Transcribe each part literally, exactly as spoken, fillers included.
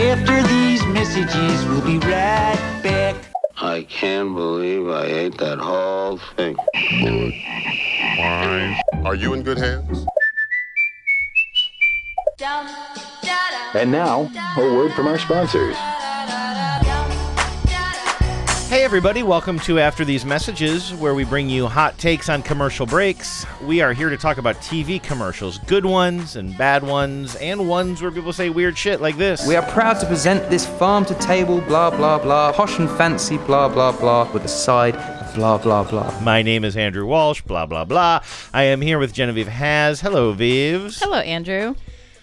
After these messages, we'll be right back. I can't believe I ate that whole thing. Are you in good hands? And now, a word from our sponsors. Hey everybody, welcome to After These Messages, where we bring you hot takes on commercial breaks. We are here to talk about T V commercials, good ones and bad ones, and ones where people say weird shit like this. We are proud to present this farm-to-table blah blah blah, posh and fancy blah blah blah, with a side of blah blah blah. My name is Andrew Walsh, blah blah blah. I am here with Genevieve Has. Hello, Vives. Hello, Andrew.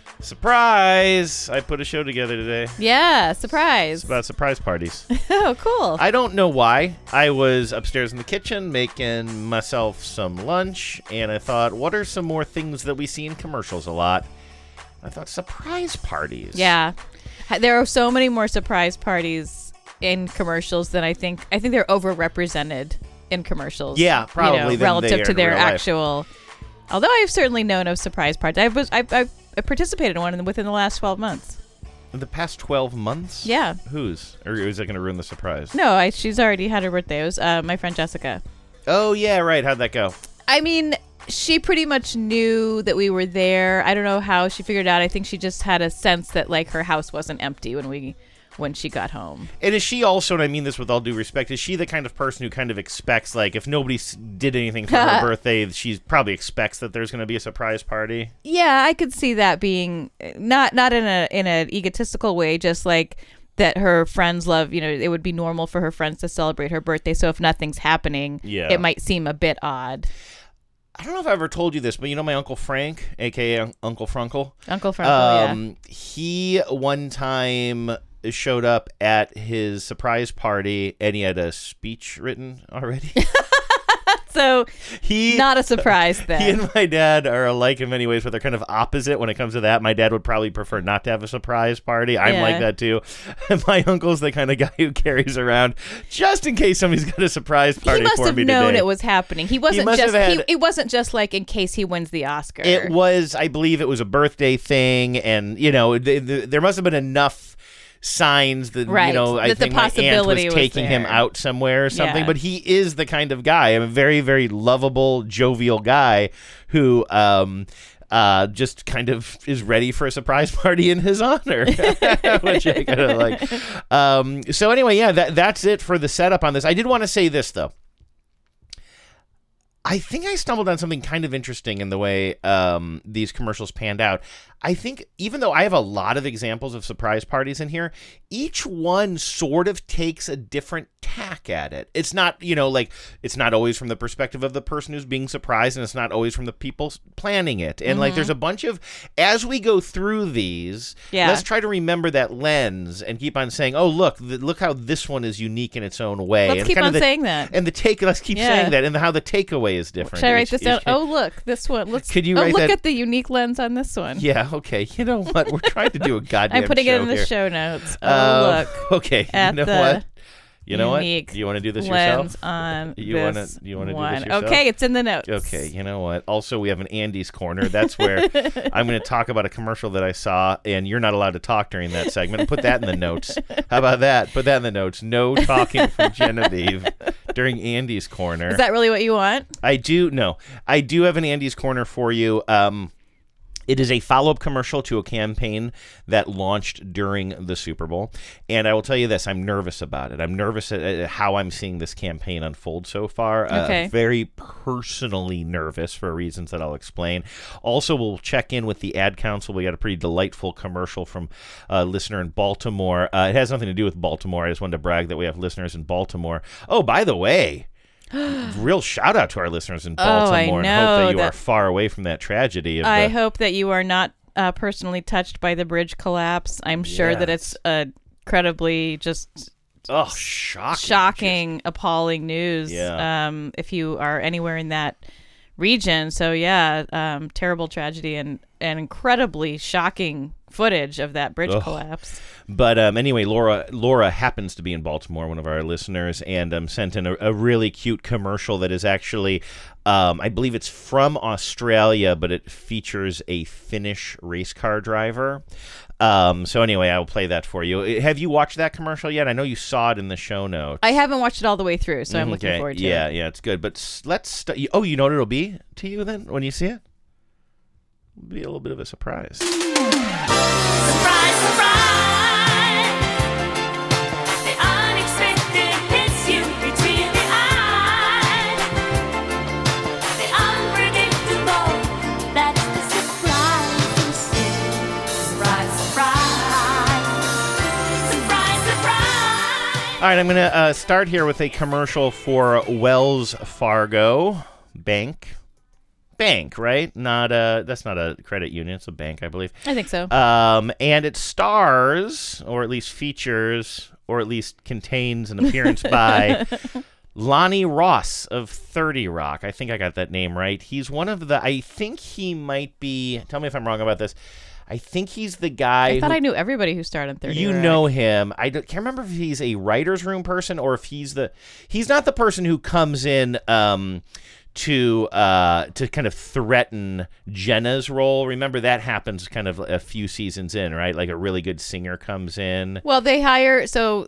Surprise! I put a show together today. Yeah, surprise. It's about surprise parties. Oh, cool. I don't know why. I was upstairs in the kitchen making myself some lunch, and I thought, what are some more things that we see in commercials a lot? I thought surprise parties. Yeah. There are so many more surprise parties in commercials than I think. I think they're overrepresented in commercials. Yeah, probably. You know, than relative they to are their in real life. actual. Although I've certainly known of surprise parties. I was I've, I've participated in one in- within the last twelve months. In the past twelve months? Yeah. Whose? Or is it going to ruin the surprise? No, I, she's already had her birthday. It was uh, my friend Jessica. Oh, yeah, right. How'd that go? I mean, she pretty much knew that we were there. I don't know how she figured it out. I think she just had a sense that like her house wasn't empty when we when she got home. And is she also, and I mean this with all due respect, is she the kind of person who kind of expects, like, if nobody s- did anything for her birthday, she probably expects that there's going to be a surprise party? Yeah, I could see that being not not in a in an egotistical way, just like that her friends love, you know, it would be normal for her friends to celebrate her birthday. So if nothing's happening, Yeah. it might seem a bit odd. I don't know if I ever told you this, but you know my Uncle Frank, a k a. Un- Uncle Frunkle? Uncle Frankel, um, He one time showed up at his surprise party, and he had a speech written already. yeah. So he not a surprise then. He and my dad are alike in many ways, but they're kind of opposite when it comes to that. My dad would probably prefer not to have a surprise party. I'm Yeah. like that too. And my uncle's the kind of guy who carries around just in case somebody's got a surprise party He must for have me known today. it was happening. He wasn't must just have had- he, it wasn't just like in case he wins the Oscar. It was, I believe, it was a birthday thing, and you know, th- th- there must have been enough signs that Right, you know I that the think my aunt was possibility was taking him there. out somewhere or something. Yeah. But he is the kind of guy. I'm a very, very lovable, jovial guy who um uh just kind of is ready for a surprise party in his honor, which I kind of like. Um, so anyway, yeah, that that's it for the setup on this. I did want to say this though. I think I stumbled on something kind of interesting in the way um, these commercials panned out. I think even though I have a lot of examples of surprise parties in here, each one sort of takes a different tack at it. It's not, you know, like it's not always from the perspective of the person who's being surprised, and it's not always from the people planning it. And mm-hmm. like there's a bunch of, as we go through these, yeah. let's try to remember that lens and keep on saying, oh, look, th- look how this one is unique in its own way. Let's and keep kind on of the, saying that. And the take, let's keep Yeah. saying that, and how the takeaway is different. Should I write each- this down? each- Oh, look, this one. Let's. Could you oh, write look that- at the unique lens on this one. Yeah, okay. You know what? We're trying to do a goddamn I'm putting show it in the here. show notes. Oh, Uh, look. Okay. At you know the what? You know what? unique You want to do this lens yourself? on You this wanna- you wanna do one. this yourself? Okay, it's in the notes. Okay, you know what? Also, we have an Andy's Corner. That's where I'm going to talk about a commercial that I saw, and you're not allowed to talk during that segment. Put that in the notes. How about that? Put that in the notes. No talking from Genevieve during Andy's Corner. Is that really what you want? I do, no. I do have an Andy's Corner for you. Um, It is a follow-up commercial to a campaign that launched during the Super Bowl. And I will tell you this, I'm nervous about it. I'm nervous at, at how I'm seeing this campaign unfold so far. Okay. Uh, very personally nervous for reasons that I'll explain. Also, we'll check in with the ad council. We got a pretty delightful commercial from a listener in Baltimore. Uh, it has nothing to do with Baltimore. I just wanted to brag that we have listeners in Baltimore. Oh, by the way... Real shout out to our listeners in Baltimore, oh, I and hope know that you that- are far away from that tragedy. Of I the, hope that you are not uh, personally touched by the bridge collapse. I'm sure that it's uh, incredibly just oh shocking, shocking, appalling news. Yeah. Um, if you are anywhere in that region, so yeah, um, terrible tragedy and and incredibly shocking footage of that bridge Ugh. collapse. But um, anyway, Laura Laura happens to be in Baltimore, one of our listeners, and um, sent in a, a really cute commercial that is actually, um, I believe it's from Australia, but it features a Finnish race car driver. Um, so anyway, I will play that for you. Have you watched that commercial yet? I know you saw it in the show notes. I haven't watched it all the way through, so I'm looking Okay. forward to yeah, it. Yeah, yeah, it's good. But s- let's. St- oh, you know what it'll be to you then when you see it? It'll be a little bit of a surprise. Surprise, surprise! The unexpected hits you between the eyes. The unpredictable, that's the surprise you see. Surprise, surprise! Surprise, surprise! All right, I'm going to uh, start here with a commercial for Wells Fargo Bank. Bank, right? Not a. That's not a credit union. It's a bank, I believe. I think so. Um, and it stars, or at least features, or at least contains an appearance by Lonnie Ross of thirty Rock. I think I got that name right. He's one of the. I think he might be. Tell me if I'm wrong about this. I think he's the guy. I thought who, I knew everybody who starred in thirty You Rock. know him. I don't- can't remember if he's a writer's room person or if he's the. He's not the person who comes in. Um, to uh to kind of threaten Jenna's role. Remember that happens kind of a few seasons in, right? Like a really good singer comes in. Well, they hire so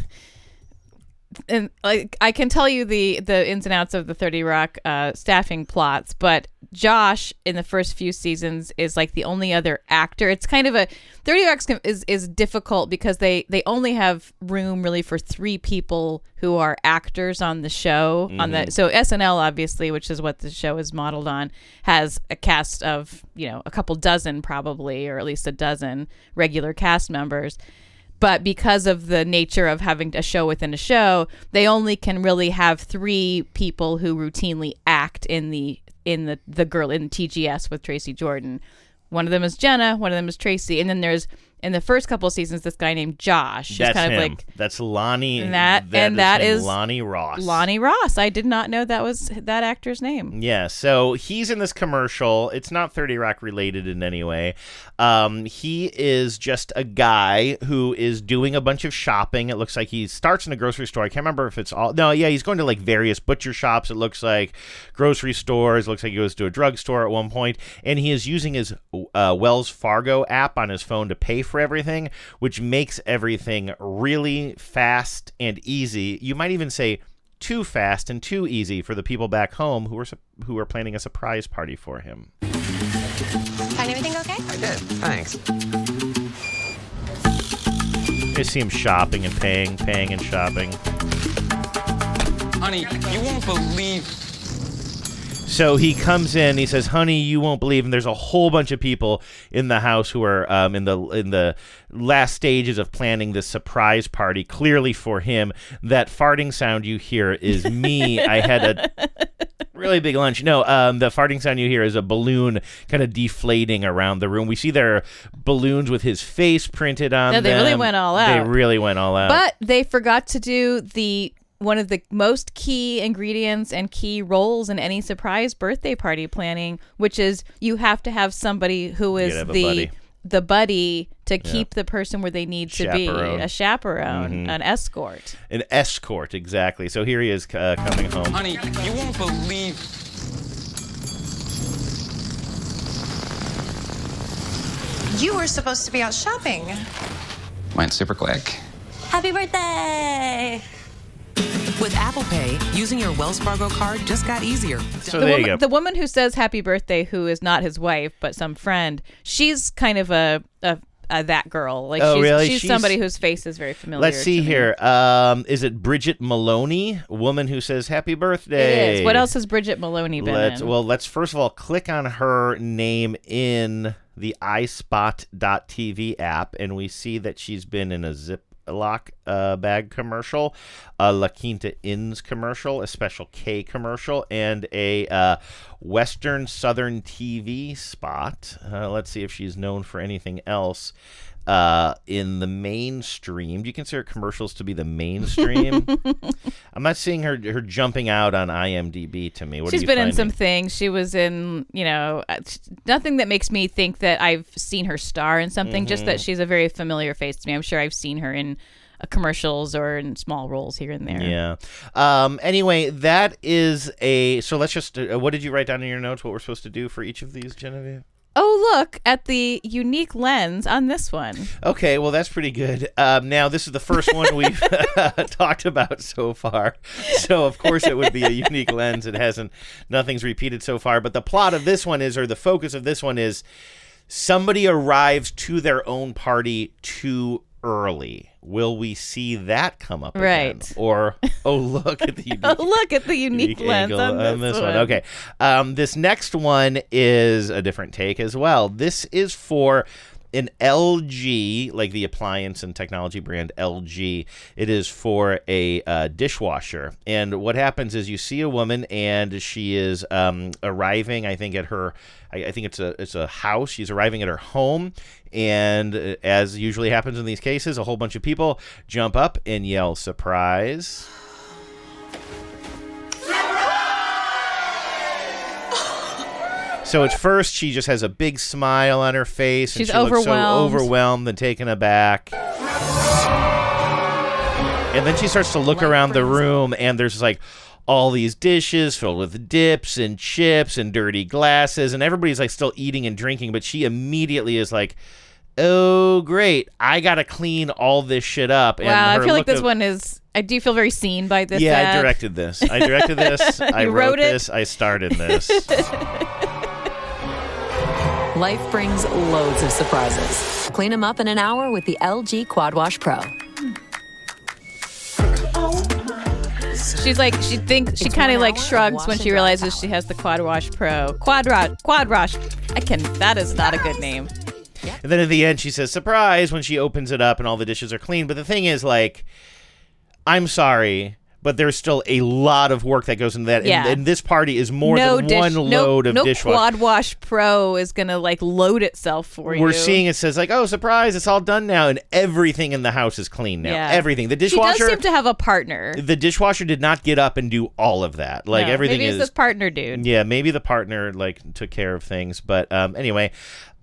and like I can tell you the the ins and outs of the thirty Rock uh staffing plots, but Josh in the first few seasons is like the only other actor. It's kind of a thirty Rock is is difficult because they they only have room really for three people who are actors on the show. Mm-hmm. On the so S N L obviously, which is what the show is modeled on, has a cast of, you know, a couple dozen probably, or at least a dozen regular cast members. But because of the nature of having a show within a show, they only can really have three people who routinely act in the in the the girl in T G S with Tracy Jordan. One of them is Jenna, one of them is Tracy, and then there's in the first couple of seasons this guy named Josh. He's That's kind him. of like That's Lonnie. And that- that and is that him, is Lonnie Ross. Lonnie Ross. I did not know that was that actor's name. Yeah, so he's in this commercial. It's not thirty Rock related in any way. Um, he is just a guy who is doing a bunch of shopping. It looks like he starts in a grocery store. I can't remember if it's all... No, yeah, he's going to like various butcher shops. It looks like grocery stores. It looks like he goes to a drugstore at one point. And he is using his uh, Wells Fargo app on his phone to pay for everything, which makes everything really fast and easy. You might even say too fast and too easy for the people back home who are su- who are planning a surprise party for him. Find everything okay? I did. Thanks. You see him shopping and paying, paying and shopping. Honey, you won't believe... So he comes in, he says, honey, you won't believe, and there's a whole bunch of people in the house who are um, in the in the last stages of planning this surprise party, clearly for him. That farting sound you hear is me. I had a really big lunch. No, um, the farting sound you hear is a balloon kind of deflating around the room. We see there are balloons with his face printed on No, them. they really went all out. They really went all out. But they forgot to do the one of the most key ingredients and key roles in any surprise birthday party planning, which is you have to have somebody who You is gotta have a the buddy. the buddy to keep the person where they need to Chaperone. be, a chaperone, Mhm. an escort. An escort, exactly. So here he is uh, coming home. Honey, you won't believe... You were supposed to be out shopping. Went super quick. Happy birthday! With Apple Pay, using your Wells Fargo card just got easier. So the there woman, you go. The woman who says happy birthday, who is not his wife but some friend, she's kind of a, a, a that girl. Like Oh, she's, really? she's She's- somebody whose face is very familiar. Let's see to me. here. Um, is it Bridget Maloney, woman who says happy birthday? It is. What else has Bridget Maloney been Let's, in? well, let's first of all click on her name in the i spot dot t v app, and we see that she's been in a Ziploc uh, bag commercial, a La Quinta Inns commercial, a Special K commercial, and a uh, Western Southern T V spot. Uh, let's see if she's known for anything else. Uh, in the mainstream, do you consider commercials to be the mainstream? I'm not seeing her her jumping out on I M D B to me. What She's are you been in finding? some things. She was in, you know, uh, nothing that makes me think that I've seen her star in something. Just that Mhm. she's a very familiar face to me. I'm sure I've seen her in uh, commercials or in small roles here and there. Yeah. Um, anyway, that is a. So let's just. Uh, what did you write down in your notes? What we're supposed to do for each of these, Genevieve? oh, look at the unique lens on this one. Okay, well, that's pretty good. Um, now, this is the first one we've talked about so far. So, of course, it would be a unique lens. It hasn't, nothing's repeated so far. But the plot of this one is, or the focus of this one is, somebody arrives to their own party too early. Will we see that come up right. again? Or, oh, look at the unique, oh, look at the unique, unique lens on this, on this one. one. Okay. Um, this next one is a different take as well. This is for an L G, like the appliance and technology brand L G. It is for a uh, dishwasher. And what happens is you see a woman and she is um, arriving, I think, at her, I, I think it's a it's a house. She's arriving at her home. And uh, as usually happens in these cases, a whole bunch of people jump up and yell, surprise. So at first, she just has a big smile on her face. She's and she looks so overwhelmed. overwhelmed and taken aback. And then she starts to look around the room, and there's like all these dishes filled with dips and chips and dirty glasses, and everybody's like still eating and drinking, but she immediately is like, oh, great, I got to clean all this shit up. Wow, and I her feel like look this of, one is, I do feel very seen by this Yeah, ad. I directed this. I directed this. I You wrote wrote it? this. I starred in this. Life brings loads of surprises. Clean them up in an hour with the L G Quad Wash Pro. She's like, she thinks, she It's kind of one like hour of shrugs wash when and she dry realizes towel. she has the Quad Wash Pro. Quad Wash, Quad Wash. I can, that is not a good name. And then at the end, she says, surprise, when she opens it up and all the dishes are clean. But the thing is, like, I'm sorry, but there's still a lot of work that goes into that. Yeah. And, and this party is more no than dish, one no, load of no dishwashing. Quad Wash Pro is going to like load itself for you. We're seeing it says, like, oh, surprise, it's all done now. And everything in the house is clean now. Yeah. Everything. The She dishwasher. does seem to have a partner. The dishwasher did not get up and do all of that. Like, No, everything maybe is. it's this partner dude. Yeah, maybe the partner like took care of things, but um, anyway,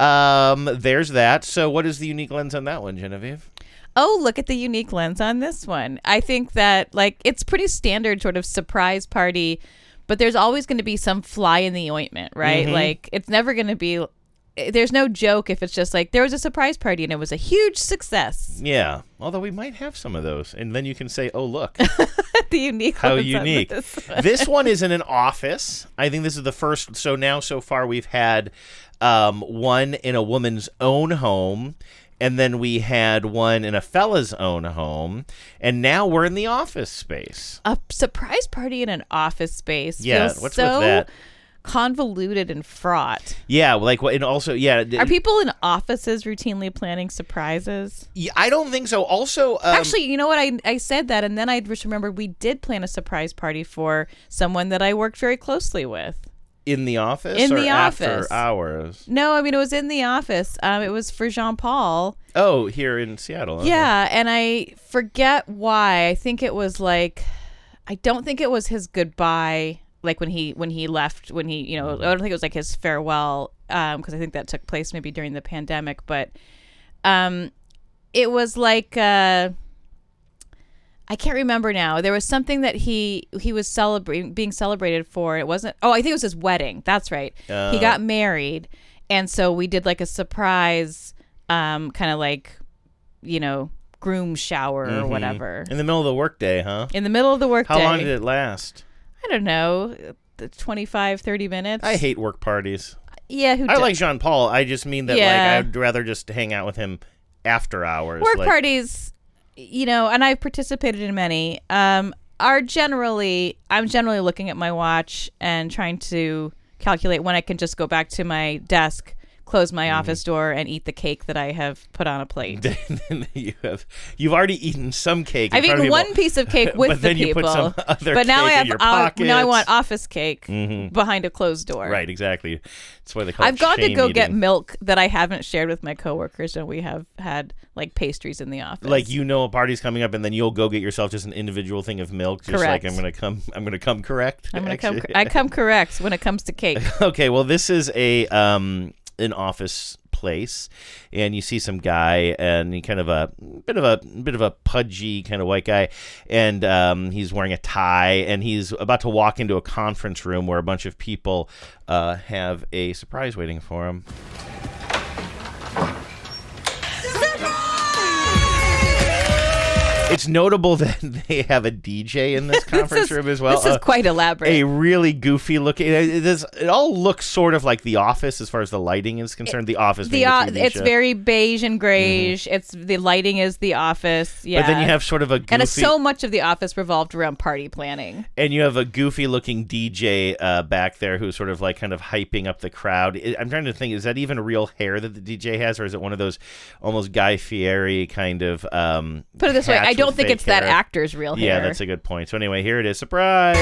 um, there's that. So, what is the unique lens on that one, Genevieve? Oh, look at the unique lens on this one. I think that like it's pretty standard sort of surprise party, but there's always going to be some fly in the ointment, right? Mhm. Like it's never going to be. There's no joke if it's just like there was a surprise party and it was a huge success. Yeah, although we might have some of those, and then you can say, "Oh, look, The unique. how lens on unique!" This one. This one is in an office. I think this is the first. So now, so far, we've had um, one in a woman's own home. And then we had one in a fella's own home, and now we're in the office space. A surprise party in an office space. Yeah, feels what's so with that? convoluted and fraught. Yeah, like what? And also, yeah, Are people in offices routinely planning surprises? Yeah, I don't think so. Also, um, Actually, you know what? I I said that, and then I just remembered we did plan a surprise party for someone that I worked very closely with. in the office In or the after office. hours? No, I mean it was in the office. Um, it was for Jean Paul. Oh, here in Seattle. Okay. Yeah, and I forget why. I think it was like, I don't think it was his goodbye. Like when he when he left, when he you know, I don't think it was like his farewell. Um, because I think that took place maybe during the pandemic. But, um, it was like uh. I can't remember now. There was something that he he was celebrating, being celebrated for. It wasn't. Oh, I think it was his wedding. That's right. Uh, he got married, and so we did like a surprise, um, kind of like, you know, groom shower or mhm. whatever In the middle of the workday, huh? in the middle of the workday. How long did it last? I don't know, twenty-five, thirty minutes. I hate work parties. Yeah, who I d- like Jean Paul. I just mean that Yeah. like I'd rather just hang out with him after hours. work like, parties, you know, and I've participated in many, um, are generally, I'm generally looking at my watch and trying to calculate when I can just go back to my desk, close my Mm-hmm. office door, and eat the cake that I have put on a plate. you have you've already eaten some cake. in I've front of eaten people, one piece of cake with but the then people, you put some other but now I cake in have your uh, now I pockets. want office cake Mhm. behind a closed door. Right, exactly. That's why they call I've it gone to shame go get eating. milk that I haven't shared with my coworkers, and we have had like pastries in the office. Like you know a party's coming up, and then you'll go get yourself just an individual thing of milk. Just Correct. like I'm gonna come. I'm gonna come correct. I'm gonna come. actually. I come correct when it comes to cake. Okay, well, this is a um an office place, and you see some guy, and he kind of a bit of a bit of a pudgy kind of white guy, and um, he's wearing a tie, and he's about to walk into a conference room where a bunch of people uh, have a surprise waiting for him. It's notable that they have a D J in this conference This is- room as well. this is Uh, quite elaborate. A really goofy looking. It, it, is, it all looks sort of like The Office as far as the lighting is concerned. The Office. The being o- T V it's show. very beige and grayish. It's the lighting is The Office. Yeah. But then you have sort of a goofy. and it's so much of The Office revolved around party planning. And you have a goofy looking D J uh, back there who's sort of like kind of hyping up the crowd. I- I'm trying to think, is that even real hair that the D J has, or is it one of those almost Guy Fieri kind of. Um, Put it this way, hats I don't with think fake it's that hair? actor's real hair. Yeah, that's a good point. So anyway, here it is. Surprise!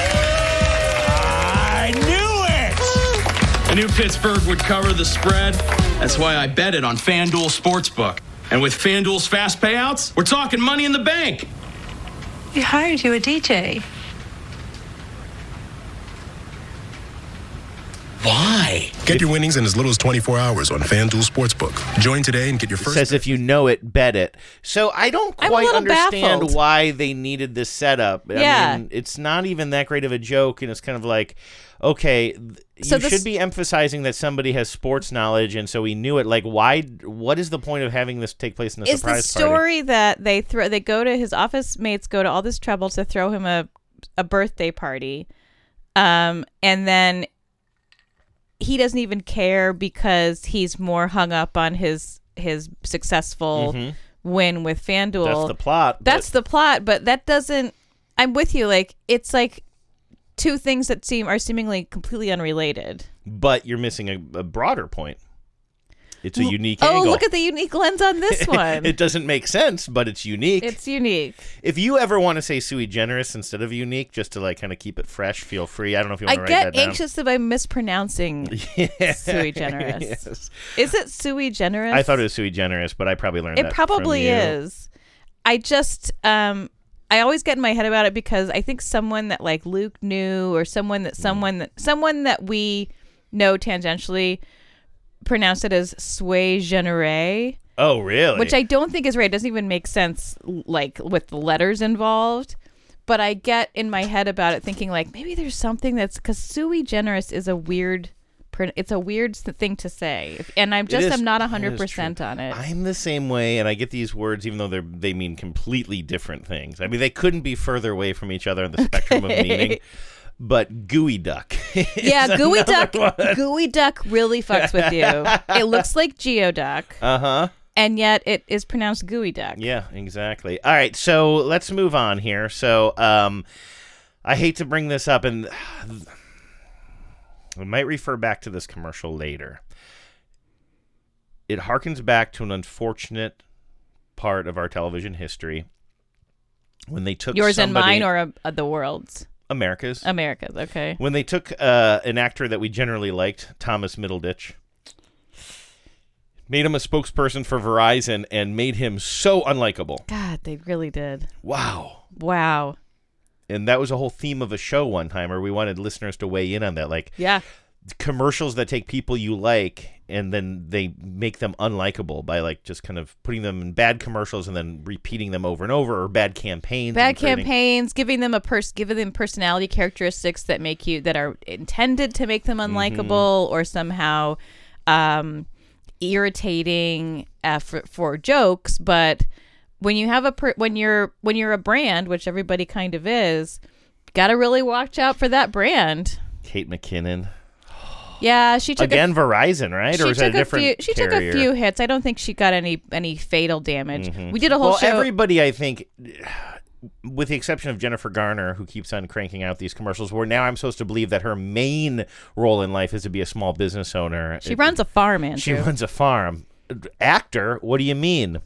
I knew it! I knew Pittsburgh would cover the spread. That's why I bet it on FanDuel Sportsbook. And with FanDuel's fast payouts, we're talking money in the bank. We hired you a D J. Why? Get your winnings in as little as twenty-four hours on FanDuel Sportsbook. Join today and get your It first. says if you know it, bet it. So I don't I'm a quite little understand baffled. why they needed this setup. Yeah. I mean, it's not even that great of a joke, and it's kind of like, okay, th- So you this- should be emphasizing that somebody has sports knowledge, and so he knew it. Like, why? What is the point of having this take place in a Is the surprise party? story that they throw they go to his office mates go to all this trouble to throw him a a birthday party, um, and then he doesn't even care because he's more hung up on his his successful Mhm. win with FanDuel. That's the plot. That's the plot, but that doesn't. I'm with you. Like it's like two things that seem are seemingly completely unrelated. But you're missing a, a broader point. It's a unique Oh, angle. look at the unique lens on this one. It doesn't make sense, but it's unique. It's unique. If you ever want to say sui generis instead of unique, just to like kind of keep it fresh, feel free. I don't know if you want I to write that get down. anxious if I'm mispronouncing sui generis. Yes. Is it sui generis? I thought it was sui generis, but I probably learned It that probably from you. is. I just um I always get in my head about it because I think someone that like Luke knew or someone that someone that someone that we know tangentially pronounced it as sui generis. Oh, really? Which I don't think is right. It doesn't even make sense like with the letters involved. But I get in my head about it thinking like maybe there's something that's because sui generis is a weird pr- it's a weird s- thing to say. And I'm It just is- I'm not it one hundred is percent true. on it. I'm the same way, and I get these words even though they they mean completely different things. I mean, they couldn't be further away from each other in the spectrum of meaning. But gooey duck. Yeah, is gooey another duck. one. Gooey duck really fucks with you. It looks like geoduck, Uh-huh. and yet it is pronounced gooey duck. Yeah, exactly. All right, so let's move on here. So, um, I hate to bring this up, and I might refer back to this commercial later. It harkens back to an unfortunate part of our television history when they took Yours somebody, and mine, or uh, uh, the world's? America's. America's. Okay. When they took uh, an actor that we generally liked, Thomas Middleditch, made him a spokesperson for Verizon and made him so unlikable. God, they really did. Wow. Wow. And that was a whole theme of a show one time where we wanted listeners to weigh in on that. Like, Yeah. commercials that take people you like and then they make them unlikable by like just kind of putting them in bad commercials and then repeating them over and over, or bad campaigns. Bad and creating- campaigns, giving them a pers- giving them personality characteristics that make you that are intended to make them unlikable, or somehow um, irritating uh, for, for jokes. But when you have a per- when you're when you're a brand, which everybody kind of is, got to really watch out for that brand. Kate McKinnon. Yeah, she took Again, a, Verizon, right? She Or is that a took a different few. She carrier? took a few hits. I don't think she got any any fatal damage. Mhm. We did a whole well, show. everybody, I think, with the exception of Jennifer Garner, who keeps on cranking out these commercials, where now I'm supposed to believe that her main role in life is to be a small business owner. She It- runs a farm, Andrew. She runs a farm. Actor? What do you mean?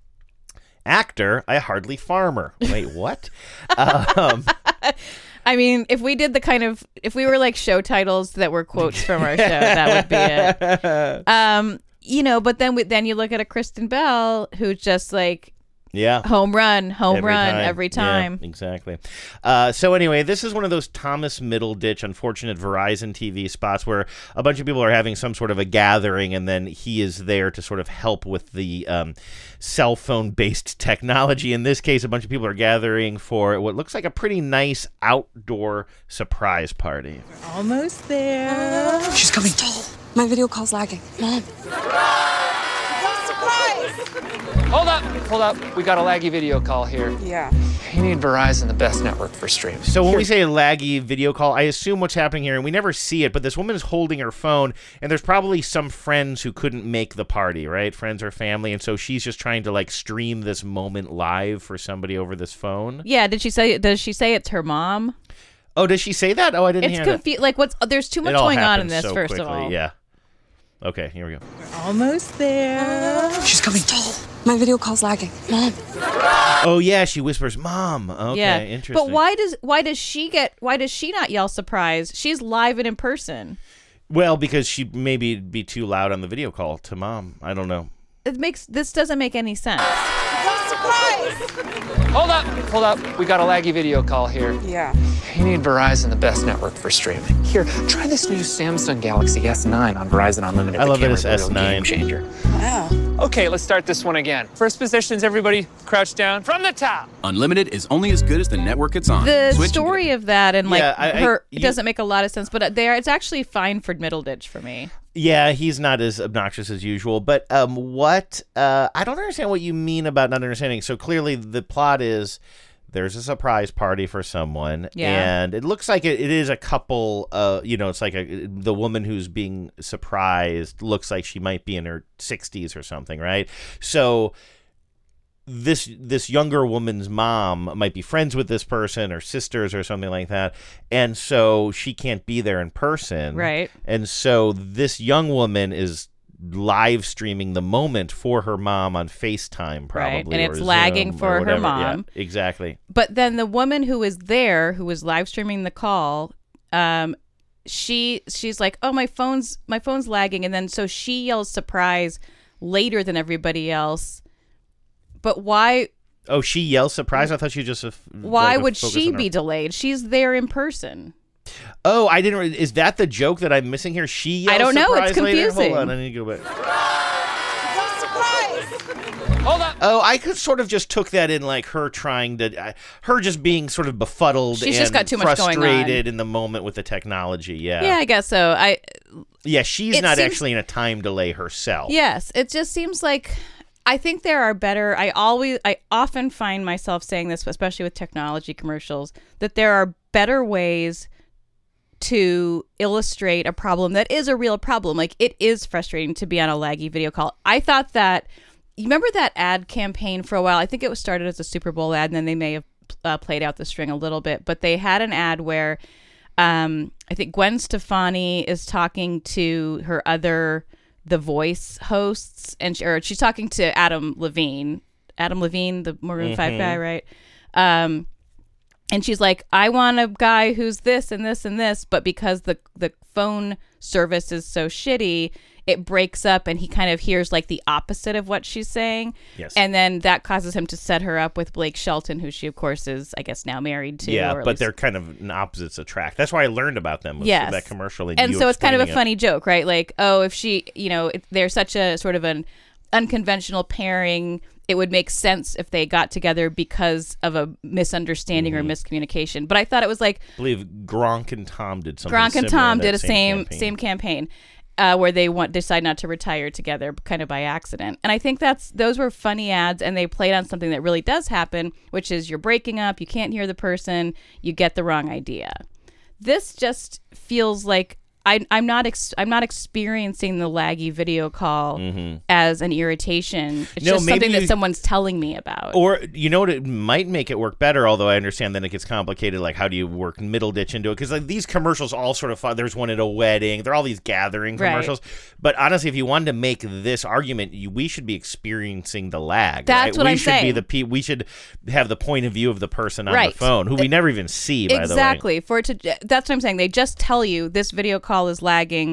Actor? I hardly farmer. Wait, what? um, I mean, if we did the kind of if we were like show titles that were quotes from our show, that would be it. Um, you know, but then we, then you look at a Kristen Bell who's just like yeah. home run, home Every run time. every time. Yeah, exactly. Uh, so anyway, this is one of those Thomas Middleditch unfortunate Verizon T V spots where a bunch of people are having some sort of a gathering, and then he is there to sort of help with the um, cell phone based technology. In this case, a bunch of people are gathering for what looks like a pretty nice outdoor surprise party. Almost there. She's coming. My video call's lagging. Mom. Surprise! Hold up, hold up. We got a laggy video call here. Yeah. You need Verizon, the best network for streaming. So when Here. we say a laggy video call, I assume what's happening here, and we never see it, but this woman is holding her phone, and there's probably some friends who couldn't make the party, right? Friends or family, and so she's just trying to like stream this moment live for somebody over this phone. Yeah, did she say does she say it's her mom? Oh, does she say that? Oh, I didn't It's hear confused. Like what's there's too that. much It all going on in happens this so first quickly. of all. Yeah. Okay, here we go. Almost there. She's coming. My video call's lagging. Mom. Oh yeah, she whispers, "Mom." Okay, yeah. interesting. But why does why does she get why does she not yell surprise? She's live and in person. Well, because she maybe be too loud on the video call to Mom. I don't know. It makes this doesn't make any sense. Hold up, hold up. We got a laggy video call here. Yeah. You need Verizon, the best network for streaming. Here, try this new Samsung Galaxy S nine on Verizon Unlimited. I The love that camera's it's a real S nine. game changer. Wow. Okay, let's start this one again. First positions, everybody crouch down from the top. Unlimited is only as good as the network it's on. The Switch story of that and like Yeah, I- I- her you- it doesn't make a lot of sense, but there it's actually fine for Middleditch for me. Yeah, he's not as obnoxious as usual. But um, what uh, I don't understand what you mean about not understanding. So clearly, the plot is there's a surprise party for someone, Yeah. and it looks like it, it is a couple. Uh, you know, it's like a, the woman who's being surprised looks like she might be in her sixties or something, right? So this this younger woman's mom might be friends with this person or sisters or something like that, and so she can't be there in person, Right. And so this young woman is live streaming the moment for her mom on FaceTime, probably, Right, and or it's lagging Zoom for or her whatever. mom. Yeah, exactly. But then the woman who was there, who was live streaming the call, um, she she's like, "Oh, my phone's my phone's lagging," and then so she yells surprise later than everybody else. But why? Oh, she yells surprise. I thought she just. Uh, Why like, would focus she on her- be delayed? She's there in person. Oh, I didn't. Re- is that the joke that I'm missing here? She yells I don't know, it's surprise later? confusing. Hold on, I need to go back. Hold up. Oh, I could sort of just took that in like her trying to, uh, her just being sort of befuddled She's and just got too much going on. frustrated in the moment with the technology. Yeah. Yeah, I guess so. I Yeah, she's It not seems- actually in a time delay herself. Yes, it just seems like I think there are better. I always, I often find myself saying this, especially with technology commercials, that there are better ways to illustrate a problem that is a real problem. Like it is frustrating to be on a laggy video call. I thought that. You remember that ad campaign for a while? I think it was started as a Super Bowl ad, and then they may have uh, played out the string a little bit. But they had an ad where um, I think Gwen Stefani is talking to her other The Voice hosts, and she, or she's talking to Adam Levine, Adam Levine, the Maroon Five Mhm. guy, right? Um, and she's like, "I want a guy who's this and this and this," but because the the phone service is so shitty, it breaks up, and he kind of hears like the opposite of what she's saying. Yes. And then that causes him to set her up with Blake Shelton, who she of course is, I guess, now married to. Yeah, or at but least- they're kind of in opposites attract. That's why I learned about them. Was Yes. that commercial. And, And you so it's kind of a explaining funny joke, right? Like, oh, if she, you know, if they're such a sort of an unconventional pairing, it would make sense if they got together because of a misunderstanding or miscommunication. But I thought it was like it. I believe Gronk and Tom did something. Gronk similar and in Tom that did a same campaign. same campaign uh, where they want decide not to retire together, kind of by accident. And I think that's those were funny ads, and they played on something that really does happen, which is you're breaking up, you can't hear the person, you get the wrong idea. This just feels like I, I'm not ex- I'm not experiencing the laggy video call Mhm. as an irritation. It's No, just maybe something that you- someone's telling me about. Or, you know what, it might make it work better, although I understand then it gets complicated, like how do you work Middleditch into it? Because like these commercials all sort of, there's one at a wedding, there are all these gathering Right. commercials. But honestly, if you wanted to make this argument, you, we should be experiencing the lag. That's right? what we I'm should saying. Be the pe- we should have the point of view of the person on Right. the phone, who we never even see, by the way. Exactly. For it to, that's what I'm saying. They just tell you this video call is lagging.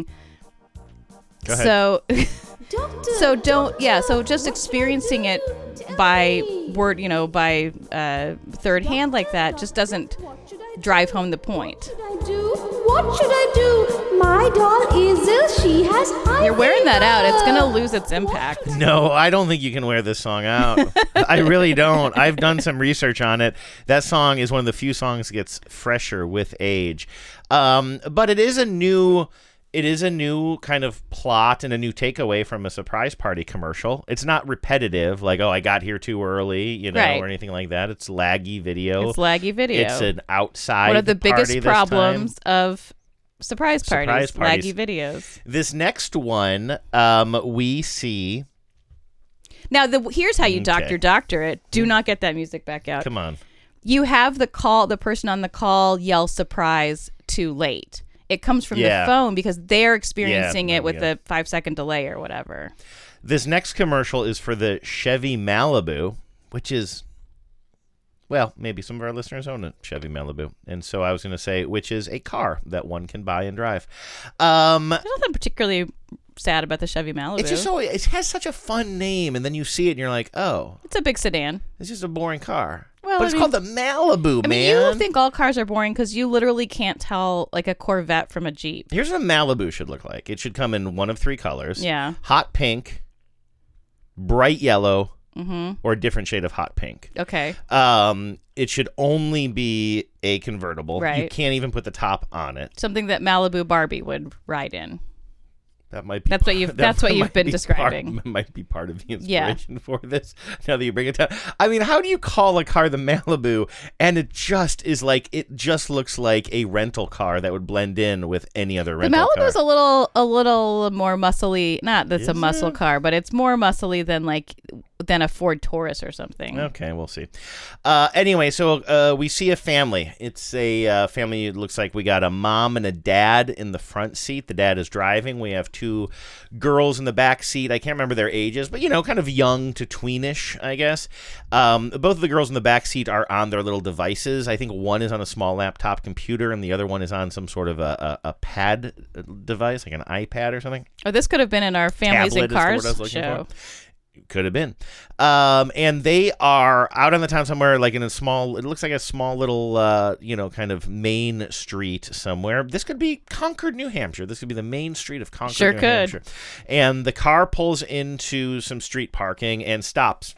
Go ahead. So, so don't yeah. So just experiencing it by word, you know, by uh, third hand like that, just doesn't drive home the point. What should I do? My doll is ill. She has high You're wearing that out. It's fever. gonna lose its impact. No, I don't think you can wear this song out. I really don't. I've done some research on it. That song is one of the few songs that gets fresher with age. Um, but it is a new It is a new kind of plot and a new takeaway from a surprise party commercial. It's not repetitive, like, oh, I got here too early, you know, right. or anything like that. It's laggy video. It's laggy video. It's an outside One of the biggest party problems of surprise parties, surprise parties, laggy videos. This next one, um, we see... Now, the, here's how you Okay. doctor doctor it. Do not get that music back out. Come on. You have the call, the person on the call yell surprise too late. It comes from Yeah. the phone because they're experiencing Yeah, it with yeah. a five second delay or whatever. This next commercial is for the Chevy Malibu, which is, well, maybe some of our listeners own a Chevy Malibu. And so I was going to say, which is a car that one can buy and drive. Um, There's nothing particularly sad about the Chevy Malibu. it's just so, it has such a fun name. And then you see it and you're like, oh, It's a big sedan. it's just a boring car. Well, but it's I called the Malibu, I man. mean, you think all cars are boring because you literally can't tell like a Corvette from a Jeep. Here's what a Malibu should look like. It should come in one of three colors. Yeah. Hot pink, bright yellow, Mm-hmm. or a different shade of hot pink. Okay. Um, it should only be a convertible. You Right. can't even put the top on it. Something that Malibu Barbie would ride in. That might be. That's what you've- that that's what you've might been be describing. Part, might be part of the Yeah. inspiration for this. Now that you bring it down, I mean, how do you call a car the Malibu? And it just is like it just looks like a rental car that would blend in with any other The rental car. Malibu's a little a little more muscly. Not that's a Is muscle it? car, but it's more muscly than like than a Ford Taurus or something. Okay, we'll see. Uh, anyway, so uh, we see a family. It's a uh, family. It looks like we got a mom and a dad in the front seat. The dad is driving. We have two girls in the back seat. I can't remember their ages, but, you know, kind of young to tweenish, I guess. Um, both of the girls in the back seat are on their little devices. I think one is on a small laptop computer, and the other one is on some sort of a, a, a pad device, like an iPad or something. Oh, this could have been in our Families Tablet in is the word I Cars was looking show. for. Could have been. Um, and they are out on the town somewhere, like in a small, it looks like a small little, uh, you know, kind of main street somewhere. This could be Concord, New Hampshire. This could be the main street of Concord, Sure New could. Hampshire. And the car pulls into some street parking and stops.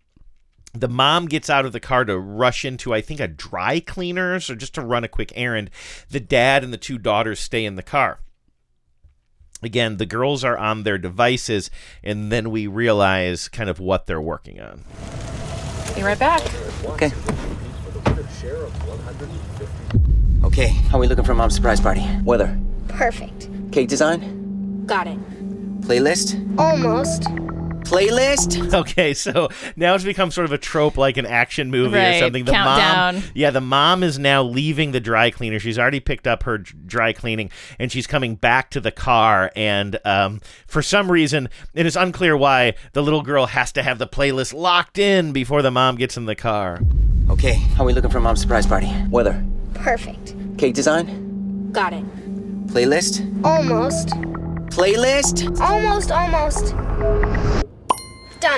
The mom gets out of the car to rush into, I think, a dry cleaners or just to run a quick errand. The dad and the two daughters stay in the car. Again, the girls are on their devices, and then we realize kind of what they're working on. Be right back. Okay. Okay, how are we looking for Mom's surprise party? Weather. Perfect. Cake design? Got it. Playlist? Almost. Playlist? Okay, so now it's become sort of a trope like an action movie Right, or something. The countdown. mom, yeah, the mom is now leaving the dry cleaner. She's already picked up her d- dry cleaning, and she's coming back to the car. And um, for some reason, it is unclear why, the little girl has to have the playlist locked in before the mom gets in the car. Okay, how are we looking for Mom's surprise party? Weather. Perfect. Cake design? Got it. Playlist? Almost. Playlist? Almost, almost. Done.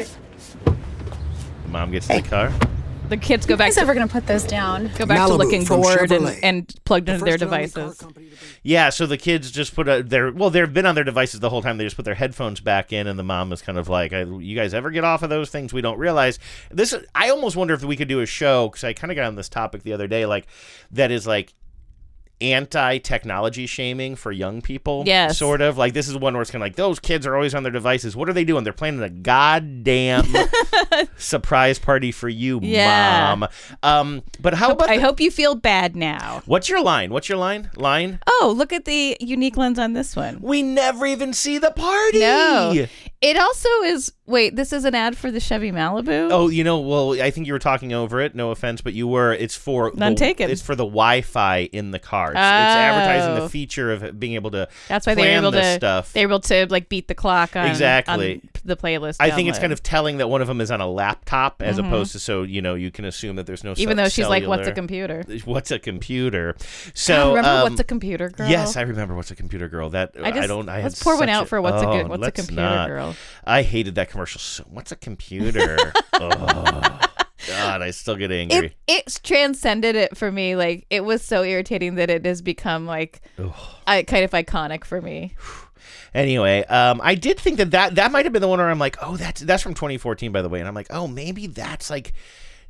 Mom gets in the car. The kids go You back guys to ever gonna put those down? go back to Malibu looking from bored and, Chevrolet. and plugged into their devices. Yeah, so the kids just put a, their well, they've been on their devices the whole time. They just put their headphones back in, and the mom is kind of like, I, "You guys ever get off of those things? We don't realize this." I almost wonder if we could do a show, because I kind of got on this topic the other day, like that is like anti-technology shaming for young people. Yes. Sort of. Like, this is one where it's kind of like, those kids are always on their devices. What are they doing? They're planning a goddamn surprise party for you, Yeah. Mom. Um, but how Hope- about I the- hope you feel bad now. What's your line? What's your line? Line? Oh, look at the unique lens on this one. We never even see the party. No. It also is. Wait, this is an ad for the Chevy Malibu? Oh, you know, well, I think you were talking over it. No offense, but you were. It's for None the, taken. It's for the Wi-Fi in the car. It's, Oh. it's advertising the feature of being able to. That's why they were plan able this to. stuff. They were able to like beat the clock on Exactly. on the playlist. I think it's download. kind of telling that one of them is on a laptop, as Mhm. opposed to so you know you can assume that there's no. Even ce- though she's like, "What's a cellular- computer?" What's a computer? God, So remember um, What's a Computer Girl? Yes, I remember What's a Computer Girl. That I just- don't. I let's had pour one such out a- for What's a oh, Good- What's a let's Computer not. Girl. I hated that commercial. So, what's a computer? Oh, God, I still get angry. It it's transcended it for me. Like it was so irritating that it has become like I, kind of iconic for me. Anyway, um, I did think that, that that might have been the one where I'm like, oh, that's that's from twenty fourteen, by the way, and I'm like, oh, maybe that's like.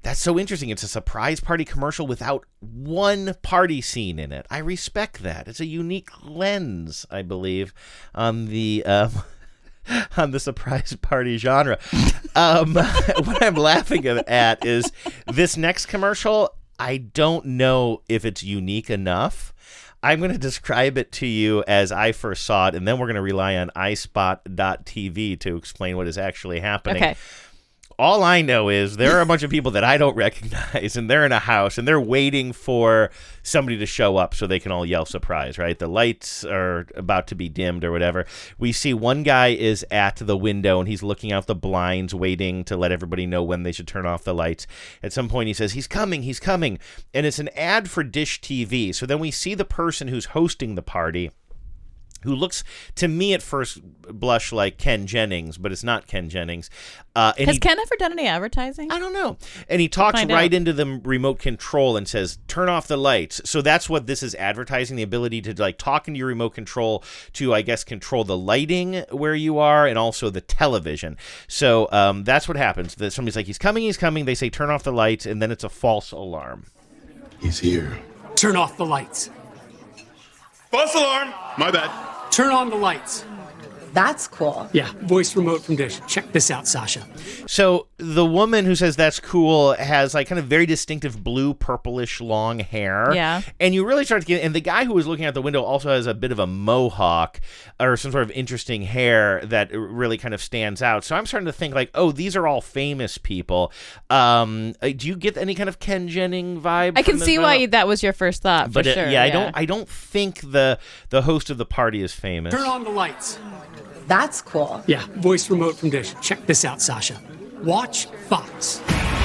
That's so interesting. It's a surprise party commercial without one party scene in it. I respect that. It's a unique lens, I believe, on the um, on the surprise party genre. Um, what I'm laughing at is this next commercial. I don't know if it's unique enough. I'm going to describe it to you as I first saw it, and then we're going to rely on i spot dot t v to explain what is actually happening. Okay. All I know is there are a bunch of people that I don't recognize, and they're in a house, and they're waiting for somebody to show up so they can all yell surprise, right? The lights are about to be dimmed or whatever. We see one guy is at the window, and he's looking out the blinds, waiting to let everybody know when they should turn off the lights. At some point, he says, he's coming, he's coming. And it's an ad for Dish T V. So then we see the person who's hosting the party, who looks to me at first blush like Ken Jennings, but it's not Ken Jennings. Uh, and Has he, Ken ever done any advertising? I don't know. And he talks right out. into the remote control and says, turn off the lights. So that's what this is advertising, the ability to like talk into your remote control to, I guess, control the lighting where you are and also the television. So um, that's what happens. That somebody's like, he's coming, he's coming. They say, turn off the lights, and then it's a false alarm. He's here. Turn off the lights. False alarm. My bad. Turn on the lights. That's cool. Yeah, voice remote from Dish. Check this out, Sasha. So the woman who says that's cool has like kind of very distinctive blue, purplish, long hair. Yeah. And you really start to get, and the guy who was looking out the window also has a bit of a mohawk or some sort of interesting hair that really kind of stands out. So I'm starting to think like, oh, these are all famous people. Um, do you get any kind of Ken Jennings vibe? I can from see the, why that was your first thought, for but sure. It, yeah, I don't. I don't think the the host of the party is famous. Turn on the lights. That's cool. Yeah, voice remote from Dish. Check this out, Sasha. Watch Fox.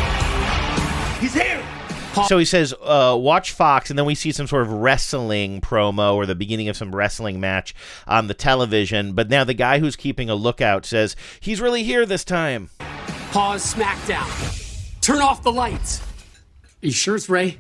He's here. So he says, uh, watch Fox, and then we see some sort of wrestling promo or the beginning of some wrestling match on the television. But now the guy who's keeping a lookout says, he's really here this time. Pause SmackDown. Turn off the lights. Are you sure it's Ray?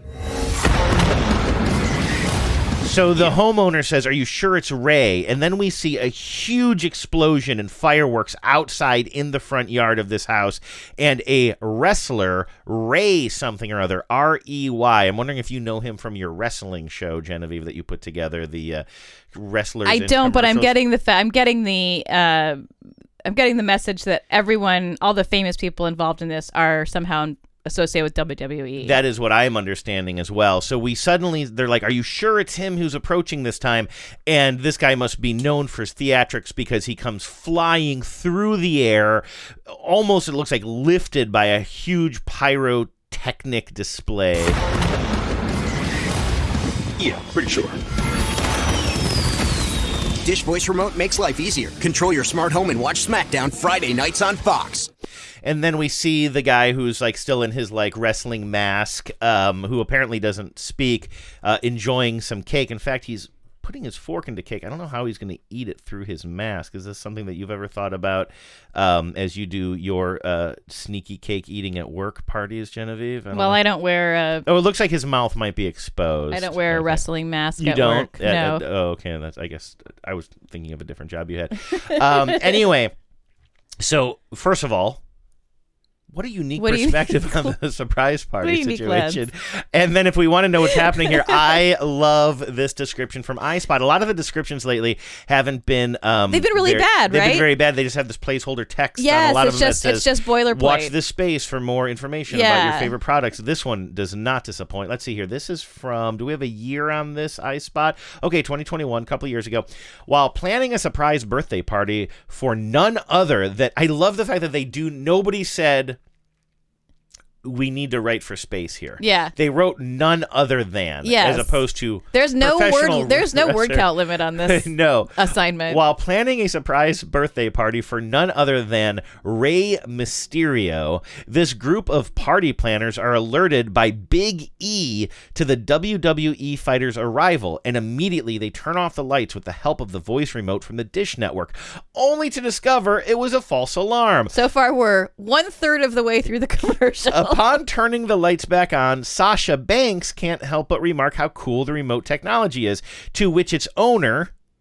So the homeowner says, are you sure it's Ray? And then we see a huge explosion and fireworks outside in the front yard of this house. And a wrestler, Ray something or other, R E Y. I'm wondering if you know him from your wrestling show, Genevieve, that you put together, the uh, wrestlers. I don't, but I'm getting the fa- I'm getting the uh, I'm getting the message that everyone, all the famous people involved in this, are somehow associated with W W E. That is what I'm understanding as well. So we suddenly, they're like, are you sure it's him who's approaching this time? And this guy must be known for his theatrics because he comes flying through the air, almost it looks like lifted by a huge pyrotechnic display. Yeah, pretty sure. Dish voice remote makes life easier. Control your smart home and watch SmackDown Friday nights on Fox. And then we see the guy who's like still in his like wrestling mask, um, who apparently doesn't speak, uh, enjoying some cake. In fact, he's putting his fork into cake. I don't know how he's going to eat it through his mask. Is this something that you've ever thought about um, as you do your uh, sneaky cake eating at work parties, Genevieve? I well, know. I don't wear a... Oh, it looks like his mouth might be exposed. I don't wear a wrestling mask you at don't? work. Uh, no. Uh, oh, okay. That's. I guess I was thinking of a different job you had. um, anyway, so first of all, what a unique what perspective unique, on the surprise party situation. Lens. And then if we want to know what's happening here, I love this description from iSpot. A lot of the descriptions lately haven't been... Um, they've been really very, bad, they've right? They've been very bad. They just have this placeholder text yes, on a lot it's of them just, that says, it's just boilerplate. watch this space for more information yeah. about your favorite products. This one does not disappoint. Let's see here. This is from... Do we have a year on this iSpot? Okay, twenty twenty-one, a couple of years ago. While planning a surprise birthday party for none other that... I love the fact that they do... Nobody said... we need to write for space here. Yeah. They wrote none other than yes. as opposed to There's no word there's no wrestler. word count limit on this no. assignment. While planning a surprise birthday party for none other than Rey Mysterio, this group of party planners are alerted by Big E to the W W E fighter's arrival, and immediately they turn off the lights with the help of the voice remote from the Dish Network, only to discover it was a false alarm. So far, we're one third of the way through the commercial. Upon turning the lights back on, Sasha Banks can't help but remark how cool the remote technology is, to which its owner,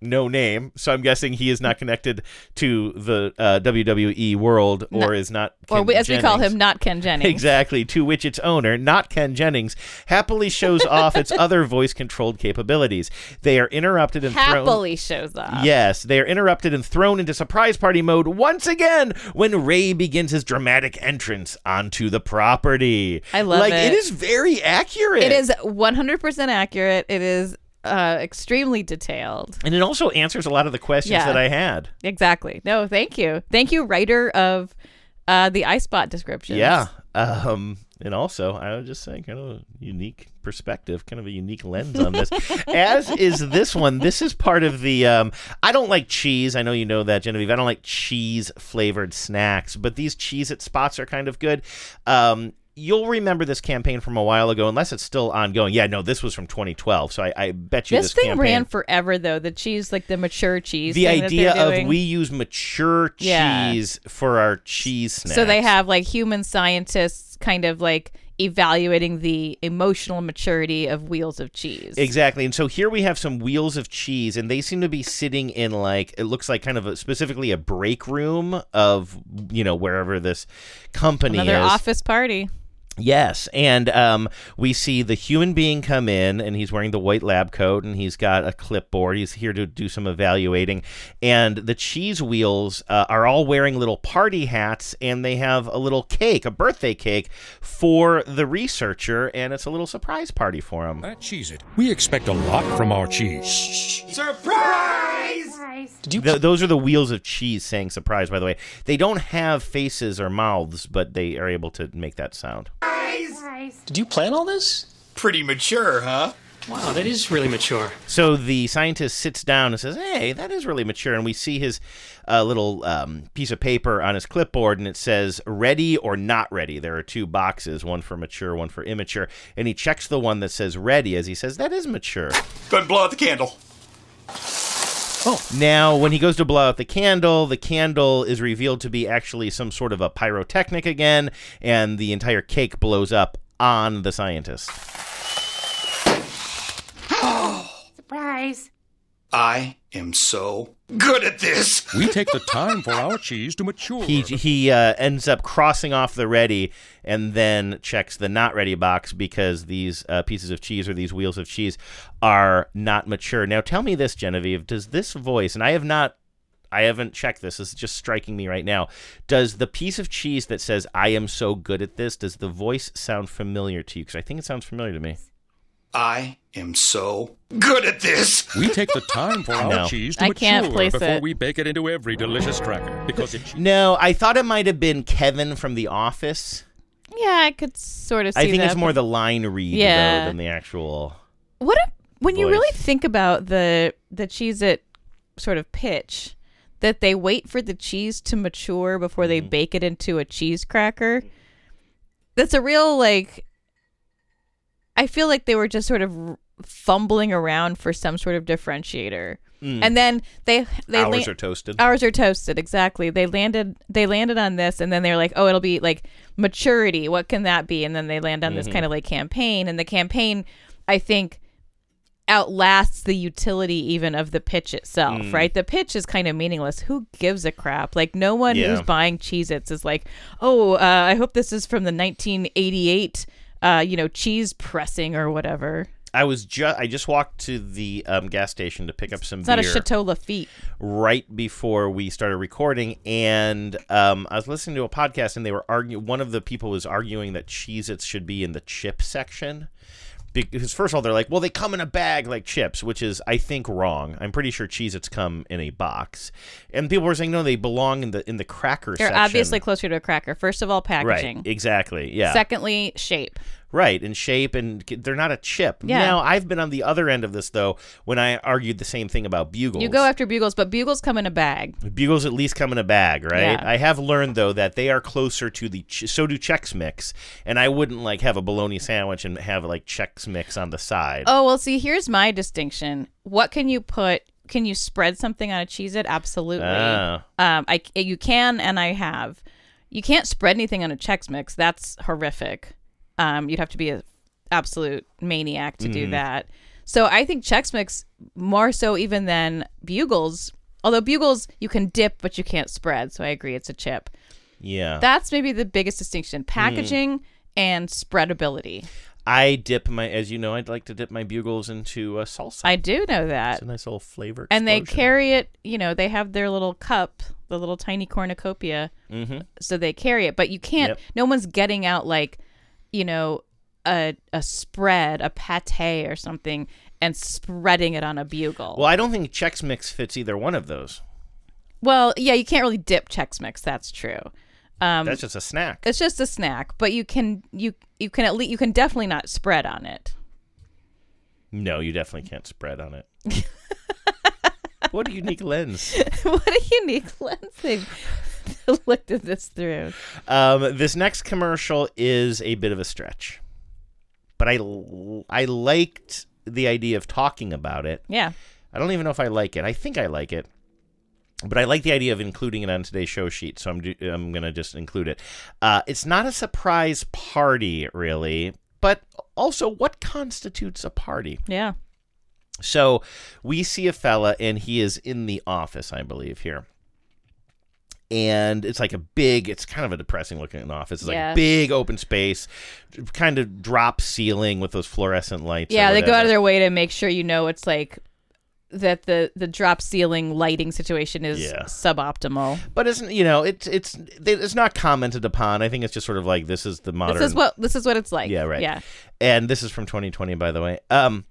no name, so I'm guessing he is not connected to the uh, W W E world, or No. is not Ken Or we, as Jennings. we call him, not Ken Jennings. Exactly, to which its owner, not Ken Jennings, happily shows off its other voice-controlled capabilities. They are interrupted and thrown... Happily shows off. Yes, they are interrupted and thrown into surprise party mode once again when Ray begins his dramatic entrance onto the property. I love like, it. Like, it is very accurate. It is one hundred percent accurate. It is uh, extremely detailed. And it also answers a lot of the questions Yeah. that I had. Exactly. No, thank you. Thank you, writer of uh, the iSpot descriptions. Yeah. Um, and also, I would just say, kind of a unique perspective, kind of a unique lens on this. As is this one. This is part of the, um, I don't like cheese. I know you know that, Genevieve. I don't like cheese-flavored snacks, but these Cheez-It spots are kind of good. Um, You'll remember this campaign from a while ago, unless it's still ongoing. Yeah, no, this was from twenty twelve, so I, I bet you This, this, thing campaign... ran forever, though. The cheese, like the mature cheese. The thing that idea they're of doing. we use mature cheese Yeah. for our cheese snacks. So they have like human scientists kind of like evaluating the emotional maturity of wheels of cheese. Exactly. And so here we have some wheels of cheese, and they seem to be sitting in like, it looks like kind of a, specifically a break room of, you know, wherever this company Another is. office party. Yes, and um, we see the human being come in, and he's wearing the white lab coat, and he's got a clipboard. He's here to do some evaluating, and the cheese wheels uh, are all wearing little party hats, and they have a little cake, a birthday cake, for the researcher, and it's a little surprise party for him. At Cheez-It, we expect a lot from our cheese. Surprise! Did you Th- those are the wheels of cheese saying surprise, by the way. They don't have faces or mouths, but they are able to make that sound. Did you plan all this? Pretty mature, huh? Wow, that is really mature. So the scientist sits down and says, hey, that is really mature. And we see his uh, little um, piece of paper on his clipboard, and it says ready or not ready. There are two boxes, one for mature, one for immature. And he checks the one that says ready as he says, that is mature. Go ahead and blow out the candle. Oh. Now, when he goes to blow out the candle, the candle is revealed to be actually some sort of a pyrotechnic again, and the entire cake blows up on the scientist. Surprise! I am so good at this. We take the time for our cheese to mature. He he uh, ends up crossing off the ready and then checks the not ready box because these uh, pieces of cheese or these wheels of cheese are not mature. Now, tell me this, Genevieve. Does this voice, and I have not, I haven't checked this. This is just striking me right now. Does the piece of cheese that says "I am so good at this," does the voice sound familiar to you? Because I think it sounds familiar to me. I am so good at this. We take the time for our No. cheese to I mature can't place before it. we bake it into every delicious cracker. Because it No, I thought it might have been Kevin from The Office. Yeah, I could sort of see I think that. it's more the line read Yeah. though than the actual. What if, when you voice. really think about the the Cheez-It sort of pitch, that they wait for the cheese to mature before they bake it into a cheese cracker. That's a real, like, I feel like they were just sort of fumbling around for some sort of differentiator. Mm. And then they they Ours la- are toasted. Ours are toasted, exactly. They landed they landed on this, and then they're like, oh, it'll be like maturity. What can that be? And then they land on this Mhm. kind of like campaign, and the campaign, I think, outlasts the utility even of the pitch itself, Mm. right? The pitch is kind of meaningless. Who gives a crap? Like, no one Yeah. who's buying Cheez-Its is like, oh, uh, I hope this is from the nineteen eighty-eight, uh, you know, cheese pressing or whatever. I was just I just walked to the um, gas station to pick up some It's beer. not a Chateau Lafite. Right before we started recording, and um, I was listening to a podcast, and they were arguing. One of the people was arguing that Cheez-Its should be in the chip section. Because first of all, they're like, well, they come in a bag like chips, which is, I think, wrong. I'm pretty sure Cheez-Its come in a box. And people were saying, no, they belong in the in the cracker They're section. obviously closer to a cracker. First of all, packaging. Right, exactly, yeah. Secondly, shape. Right, in shape, and they're not a chip. Yeah. Now, I've been on the other end of this, though, when I argued the same thing about Bugles. You go after Bugles, but Bugles come in a bag. Bugles at least come in a bag, right? Yeah. I have learned, though, that they are closer to the, ch- so do Chex Mix, and I wouldn't, like, have a bologna sandwich and have, like, Chex Mix on the side. Oh, well, see, here's my distinction. What can you put, can you spread something on a Cheez-It? Absolutely. Oh. Um, I, you can, and I have. You can't spread anything on a Chex Mix. That's horrific. Um, you'd have to be a absolute maniac to do Mhm. that. So I think Chex Mix more so even than Bugles. Although Bugles you can dip, but you can't spread. So I agree, it's a chip. Yeah. That's maybe the biggest distinction: packaging mm. and spreadability. I dip my, as you know, I'd like to dip my Bugles into uh, salsa. I do know that. It's a nice little flavor explosion. And they carry it, you know, they have their little cup, the little tiny cornucopia, mm-hmm. so they carry it. But you can't, yep. no one's getting out like, you know, a a spread, a pate or something, and spreading it on a Bugle. Well, I don't think Chex Mix fits either one of those. Well, yeah, you can't really dip Chex Mix, that's true. Um, That's just a snack. It's just a snack, but you can you you can at least you can definitely not spread on it. No, you definitely can't spread on it. What a unique lens! What a unique lens they've looked at this through. Um, this next commercial is a bit of a stretch, but I I liked the idea of talking about it. Yeah. I don't even know if I like it. I think I like it. But I like the idea of including it on today's show sheet, so I'm do- I'm going to just include it. Uh, it's not a surprise party, really, but also what constitutes a party? Yeah. So we see a fella, and he is in the office, I believe, here. And it's like a big, it's kind of a depressing looking office. It's like yeah. a big open space, kind of drop ceiling with those fluorescent lights. Yeah, they go out of their way to make sure you know it's like, that the the drop ceiling lighting situation is yeah. suboptimal. But it's, you know, it's it's it's not commented upon. I think it's just sort of like, this is the modern. This is what this is what it's like. Yeah, right. Yeah. And this is from twenty twenty, by the way. Um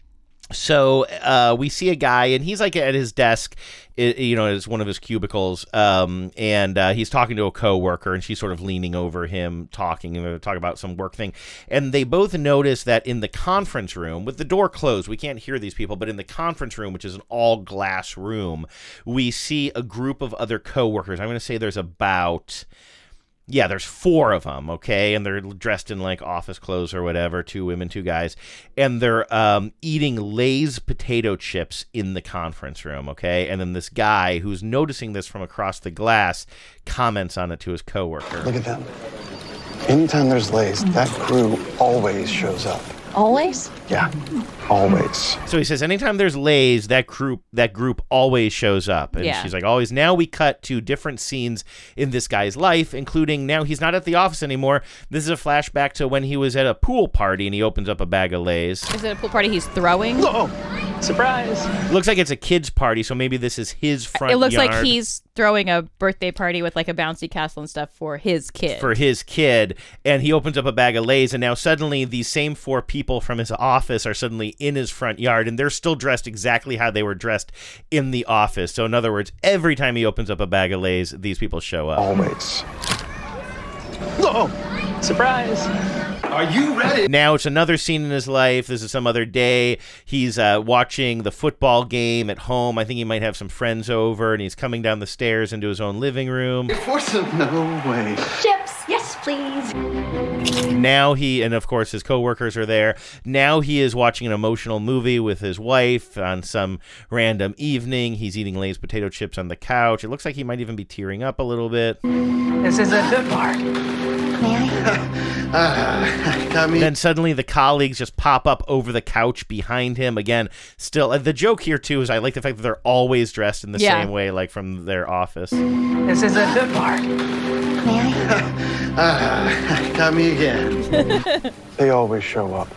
So uh, we see a guy, and he's like at his desk, you know, it's one of his cubicles, um, and uh, he's talking to a coworker, and she's sort of leaning over him, talking, and they're talking about some work thing. And they both notice that in the conference room, with the door closed, we can't hear these people, but in the conference room, which is an all-glass room, we see a group of other coworkers. I'm going to say there's about... Yeah, there's four of them, okay? And they're dressed in, like, office clothes or whatever, two women, two guys. And they're um, eating Lay's potato chips in the conference room, okay? And then this guy who's noticing this from across the glass comments on it to his coworker. Look at them. Anytime there's Lay's, that crew always shows up. Always? Yeah, always. So he says, anytime there's Lay's, that group that group always shows up. And yeah. she's like, always. Now we cut to different scenes in this guy's life, including now he's not at the office anymore. This is a flashback to when he was at a pool party and he opens up a bag of Lay's. Is it a pool party he's throwing? Oh, surprise. Looks like it's a kid's party, so maybe this is his front It looks yard. like he's throwing a birthday party with like a bouncy castle and stuff for his kid. For his kid. And he opens up a bag of Lay's, and now suddenly these same four people from his office are suddenly in his front yard, and they're still dressed exactly how they were dressed in the office. So in other words, every time he opens up a bag of Lay's, these people show up. Always. Oh, surprise. Are you ready? Now it's another scene in his life. This is some other day. He's uh, watching the football game at home. I think he might have some friends over, and he's coming down the stairs into his own living room. For some no way. Chips, yes, please. Now he, and of course his coworkers are there. Now he is watching an emotional movie with his wife on some random evening. He's eating Lay's potato chips on the couch. It looks like he might even be tearing up a little bit. This is a good part. May I? uh, got me. Then suddenly the colleagues just pop up over the couch behind him. Again, still, uh, the joke here too is I like the fact that they're always dressed in the Yeah. same way, like from their office. This is a good part. May I? uh, got me again. They always show up.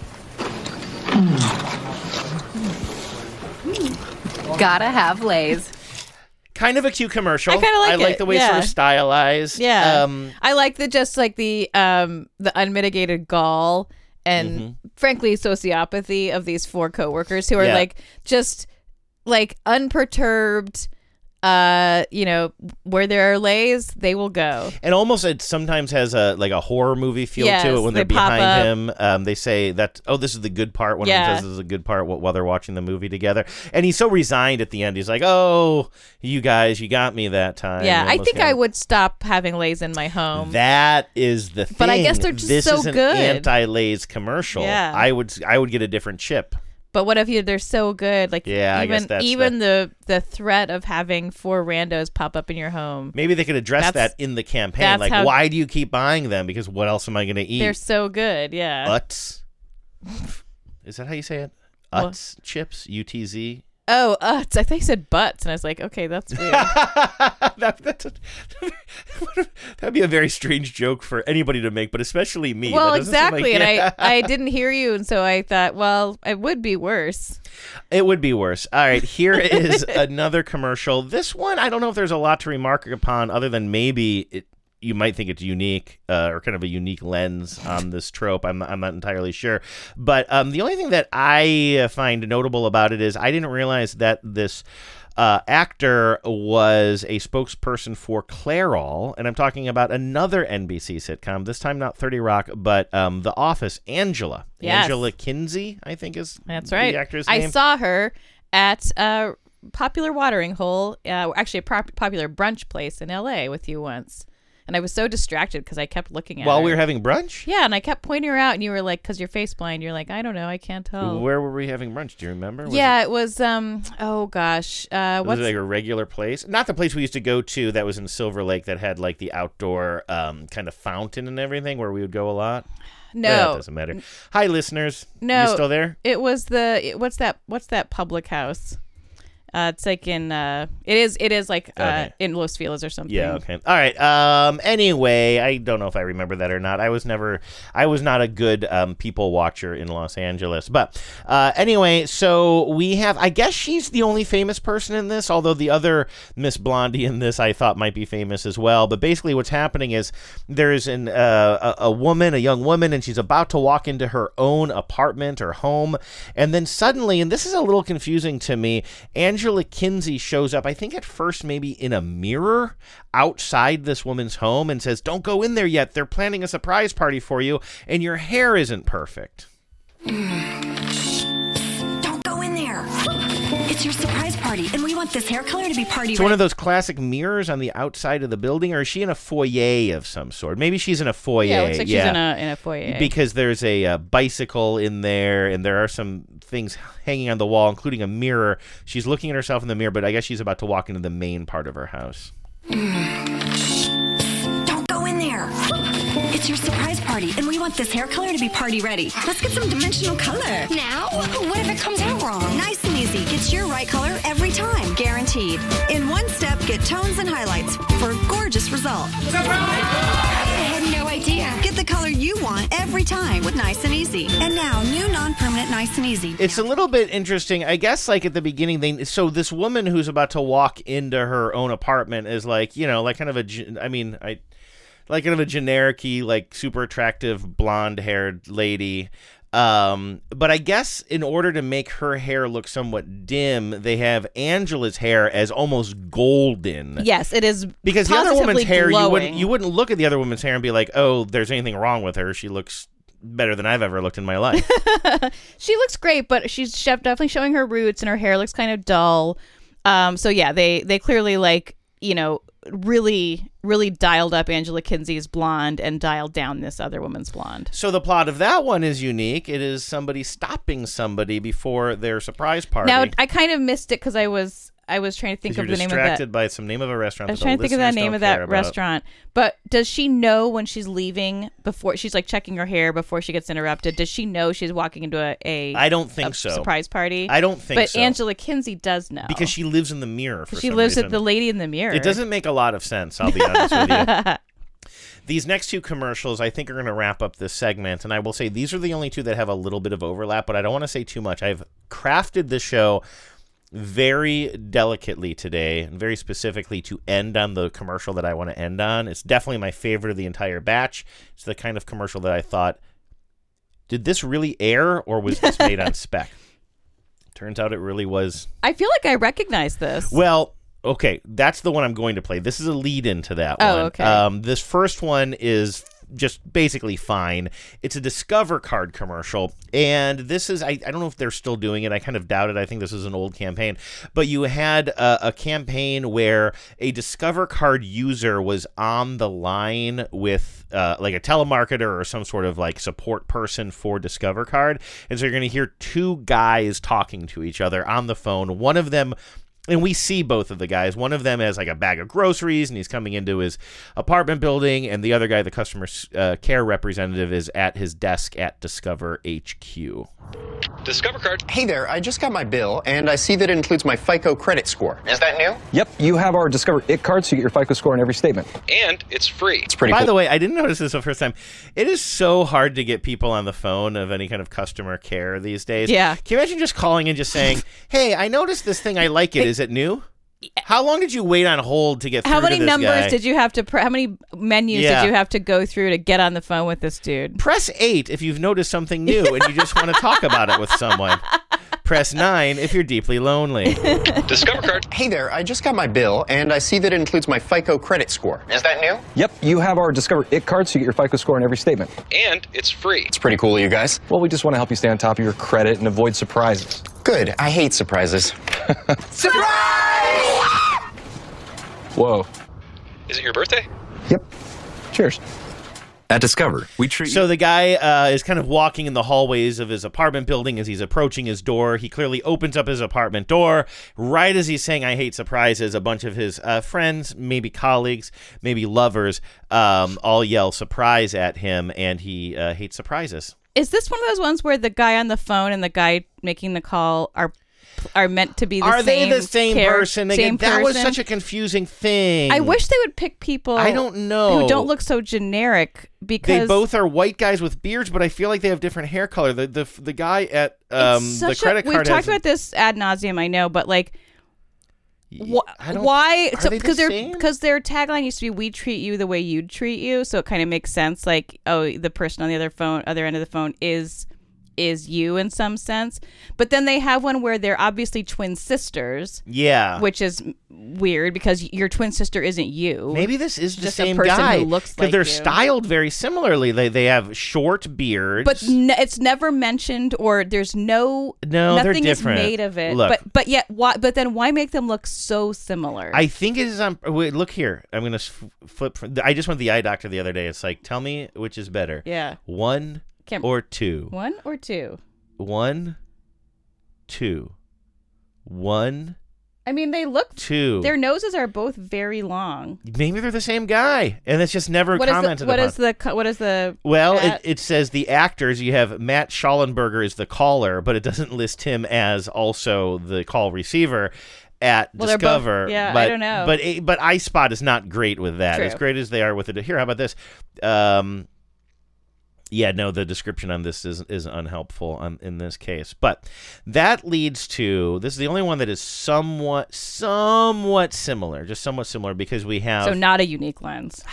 Gotta have Lay's. Kind of a cute commercial. I kind of like I it. like the way yeah. it's sort of stylized. Yeah, Um, I like the just like the um the unmitigated gall and Mhm. frankly sociopathy of these four coworkers who are Yeah. like just like unperturbed. Uh, you know, where there are Lay's, they will go. And almost it sometimes has a like a horror movie feel Yes, to it when they they're pop behind up. him. Um, they say that, oh, this is the good part. One of Yeah. them says this is a good part wh- while they're watching the movie together. And he's so resigned at the end. He's like, oh, you guys, you got me that time. Yeah, You I almost think got I me. would stop having Lay's in my home. That is the thing. But I guess they're just this so is an good. anti-Lay's commercial. Yeah. I would I would get a different chip. But what if you they're so good? Like Yeah, I even guess that's even the... the threat of having four randos pop up in your home. Maybe they could address That's- that in the campaign. that's Like, how- why do you keep buying them? Because what else am I going to eat? They're so good, yeah. Utz. Is that how you say it? Utz chips, U T Z. Oh, Utz. I thought you said butts, and I was like, okay, that's weird. that, that's a, that'd be a very strange joke for anybody to make, but especially me. Well, that exactly, like, and yeah. I, I didn't hear you, and so I thought, well, it would be worse. It would be worse. All right, here is another commercial. This one, I don't know if there's a lot to remark upon other than maybe it, you might think it's unique uh, or kind of a unique lens on this trope. I'm, I'm not entirely sure. But um, the only thing that I find notable about it is I didn't realize that this uh, actor was a spokesperson for Clairol. And I'm talking about another N B C sitcom, this time not thirty Rock, but um, The Office, Angela. Yes. Angela Kinsey, I think is That's right. the actor's I name. saw her at a popular watering hole, uh, actually a prop- popular brunch place in L A with you once. And I was so distracted because I kept looking at While her. we were having brunch? Yeah, and I kept pointing her out, and you were like, because you're face blind, you're like, I don't know, I can't tell. Where were we having brunch? Do you remember? Was yeah, it, it was, um, oh gosh. Uh, was what's it like a regular place? Not the place we used to go to that was in Silver Lake that had like the outdoor um, kind of fountain and everything where we would go a lot? No. Yeah, it doesn't matter. Hi, listeners. No. You still there? It was the, it, what's that, what's that public house? Uh, it's like in, uh, it is, it is like uh, Okay. in Los Feliz or something. Yeah, okay. All right. Um, anyway, I don't know if I remember that or not. I was never, I was not a good um, people watcher in Los Angeles. But uh, anyway, so we have, I guess she's the only famous person in this, although the other Miss Blondie in this I thought might be famous as well. But basically what's happening is there's an, uh, a, a woman, a young woman, and she's about to walk into her own apartment or home. And then suddenly, and this is a little confusing to me, Angela Angela Kinsey shows up, I think at first maybe in a mirror outside this woman's home and says, don't go in there yet. They're planning a surprise party for you, and your hair isn't perfect. Don't go in there. It's your surprise party, and we want this hair color to be party So one of those classic mirrors on the outside of the building, or is she in a foyer of some sort? Maybe she's in a foyer. Yeah, it looks like she's in a, in a foyer. Because there's a, uh bicycle in there, and there are some things hanging on the wall, including a mirror. She's looking at herself in the mirror, but I guess she's about to walk into the main part of her house. Don't go in there. It's your surprise party, and we want this hair color to be party ready. Let's get some dimensional color. Now? What if it comes out wrong? Nice and easy. Gets your right color every time. Guaranteed. In one step, get tones and highlights for a gorgeous result. Surprise! I had no idea. Get the color you want every time with Nice and Easy. And now, new non-permanent Nice and Easy. It's a little bit interesting. I guess, like, at the beginning, they so this woman who's about to walk into her own apartment is, like, you know, like, kind of a, I mean, I... like kind of a generic-y, like super attractive blonde-haired lady. Um, but I guess in order to make her hair look somewhat dim, they have Angela's hair as almost golden. Yes, it is. Because the other woman's hair, glowing. you wouldn't you wouldn't look at the other woman's hair and be like, oh, there's anything wrong with her. She looks better than I've ever looked in my life. She looks great, but she's definitely showing her roots, and her hair looks kind of dull. Um, so yeah, they they clearly like you know. really really dialed up Angela Kinsey's blonde and dialed down this other woman's blonde. So the plot of that one is unique. It is somebody stopping somebody before their surprise party. Now I kind of missed it because I was I was trying to think of the name of that. Distracted by some name of a restaurant. I was that trying the to think of the listeners name don't of that care about. restaurant. But does she know when she's leaving before she's like checking her hair before she gets interrupted? Does she know she's walking into a, a I don't think a so. surprise party? I don't think but so. But Angela Kinsey does know. Because she lives in the mirror for she some lives reason. at the lady in the mirror. It doesn't make a lot of sense, I'll be honest with you. These next two commercials, I think, are going to wrap up this segment. And I will say these are the only two that have a little bit of overlap, but I don't want to say too much. I've crafted the show very delicately today and very specifically to end on the commercial that I want to end on. It's definitely my favorite of the entire batch. It's the kind of commercial that I thought, did this really air or was this made on spec? Turns out it really was. I feel like I recognize this. Well, okay, that's the one I'm going to play. This is a lead into that oh, one. Okay. Um, this first one is just basically fine. It's a Discover card commercial, and this is, I, I don't know if they're still doing it. I kind of doubt it. I think this is an old campaign, but you had a, a campaign where a Discover card user was on the line with uh, like a telemarketer or some sort of like support person for Discover card, and so you're going to hear two guys talking to each other on the phone. One of them, and we see both of the guys. One of them has like a bag of groceries, and he's coming into his apartment building. And the other guy, the customer uh, care representative, is at his desk at Discover H Q. Discover card. Hey there, I just got my bill, and I see that it includes my FICO credit score. Is that new? Yep, you have our Discover It card, so you get your FICO score in every statement. And it's free. It's pretty By cool. the way, I didn't notice this the first time. It is so hard to get people on the phone of any kind of customer care these days. Yeah. Can you imagine just calling and just saying, hey, I noticed this thing. I like it. Is it new? How long did you wait on hold to get through How many to this numbers guy? did you have to? Pre- how many menus Yeah. did you have to go through to get on the phone with this dude? Press eight if you've noticed something new and you just want to talk about it with someone. Press nine if you're deeply lonely. Discover card. Hey there, I just got my bill, and I see that it includes my FICO credit score. Is that new? Yep, you have our Discover It card, so you get your FICO score in every statement. And it's free. It's pretty cool, you guys. Well, we just want to help you stay on top of your credit and avoid surprises. Good. I hate surprises. Surprise! Whoa. Is it your birthday? Yep. Cheers. At Discover, we treat So the guy uh, is kind of walking in the hallways of his apartment building as he's approaching his door. He clearly opens up his apartment door. Right as he's saying, I hate surprises, a bunch of his uh, friends, maybe colleagues, maybe lovers, um, all yell surprise at him, and he uh, hates surprises. Is this one of those ones where the guy on the phone and the guy making the call are are meant to be the Are same? they the same char- person? Again, Same that was person? such a confusing thing. I wish they would pick people. I don't know. Who don't look so generic because They both are white guys with beards, but I feel like they have different hair color. The the the guy at um, It's the such credit a, card We've talked has about this ad nauseum, I know, but like, wh- I don't- why? are they the Because their same? because their tagline used to be "We treat you the way you'd treat you," so it kind of makes sense. Like, oh, the person on the other phone, other end of the phone is is you in some sense. But then they have one where they're obviously twin sisters. Yeah. Which is weird because your twin sister isn't you. Maybe this is the just same a person guy who looks because like they're you. styled very similarly. They they have short beards, But n- it's never mentioned, or there's no No, they're nothing different. is made of it. Look. but but yet why? But then why make them look so similar? I think it is on. Wait, look here. I'm gonna f- flip. From, I just went to the eye doctor the other day. It's like, tell me which is better. Yeah. One Can't- or two. One or two? One, two, one, I mean, they look. two. Their noses are both very long. Maybe they're the same guy, and it's just never What is commented the, what upon. is the co- what is the Well, at- it, it says the actors. You have Matt Schallenberger is the caller, but it doesn't list him as also the call receiver at Well, they're both- Discover. yeah, I but, don't know. But it- but iSpot is not great with that. True. As great as they are with it. Here, how about this? Um, yeah, no, the description on this is is unhelpful on, in this case. But that leads to this is the only one that is somewhat somewhat similar, just somewhat similar because we have so not a unique lens.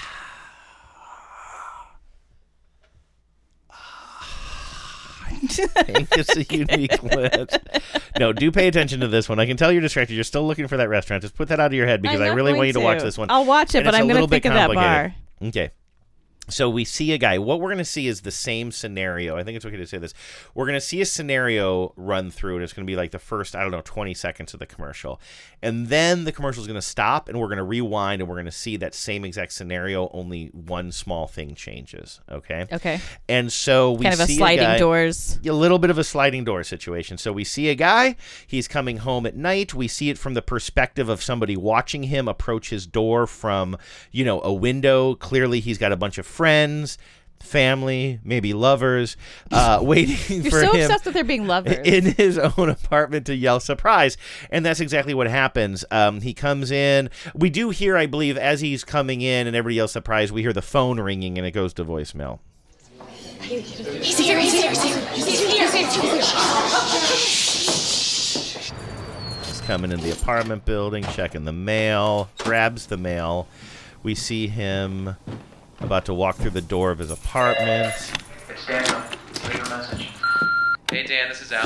I think it's a unique lens. No, do pay attention to this one. I can tell you're distracted. You're still looking for that restaurant. Just put that out of your head because I'm I not really going want you to, to. watch this one. I'll watch it, And but it's a I'm gonna little bit think of that complicated. bar. Okay. So we see a guy. What we're going to see is the same scenario. I think it's okay to say this. We're going to see a scenario run through, and it's going to be like the first, I don't know, twenty seconds of the commercial. And then the commercial is going to stop, and we're going to rewind, and we're going to see that same exact scenario, only one small thing changes. Okay? Okay. And so we Kind of a see sliding guy- doors. A little bit of a sliding door situation. So we see a guy. He's coming home at night. We see it from the perspective of somebody watching him approach his door from, you know, a window. Clearly, he's got a bunch of friends, family, maybe lovers, uh, waiting You're for so him obsessed with there being lovers. in his own apartment to yell surprise. And that's exactly what happens. Um, he comes in. We do hear, I believe, as he's coming in and everybody yells surprise, we hear the phone ringing and it goes to voicemail. He's here, he's here, he's here, he's here, he's here. He's coming in the apartment building, checking the mail, grabs the mail. We see him about to walk through the door of his apartment. It's Daniel. Leave a message. Hey, Dan, this is Al.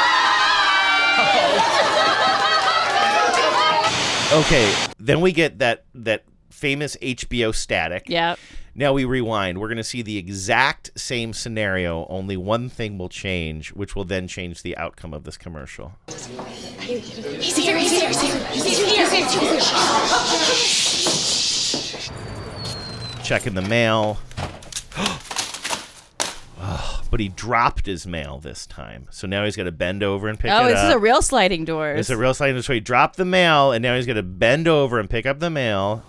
Okay, then we get that that famous H B O static. Yep. Now we rewind. We're going to see the exact same scenario. Only one thing will change, which will then change the outcome of this commercial. He's here, he's here, he's here, he's here, he's here. Checking the mail. Oh, but he dropped his mail this time. So now he's got to bend over and pick Oh, it this up. is a real sliding doors. It's a real sliding door. So he dropped the mail, and now he's got to bend over and pick up the mail.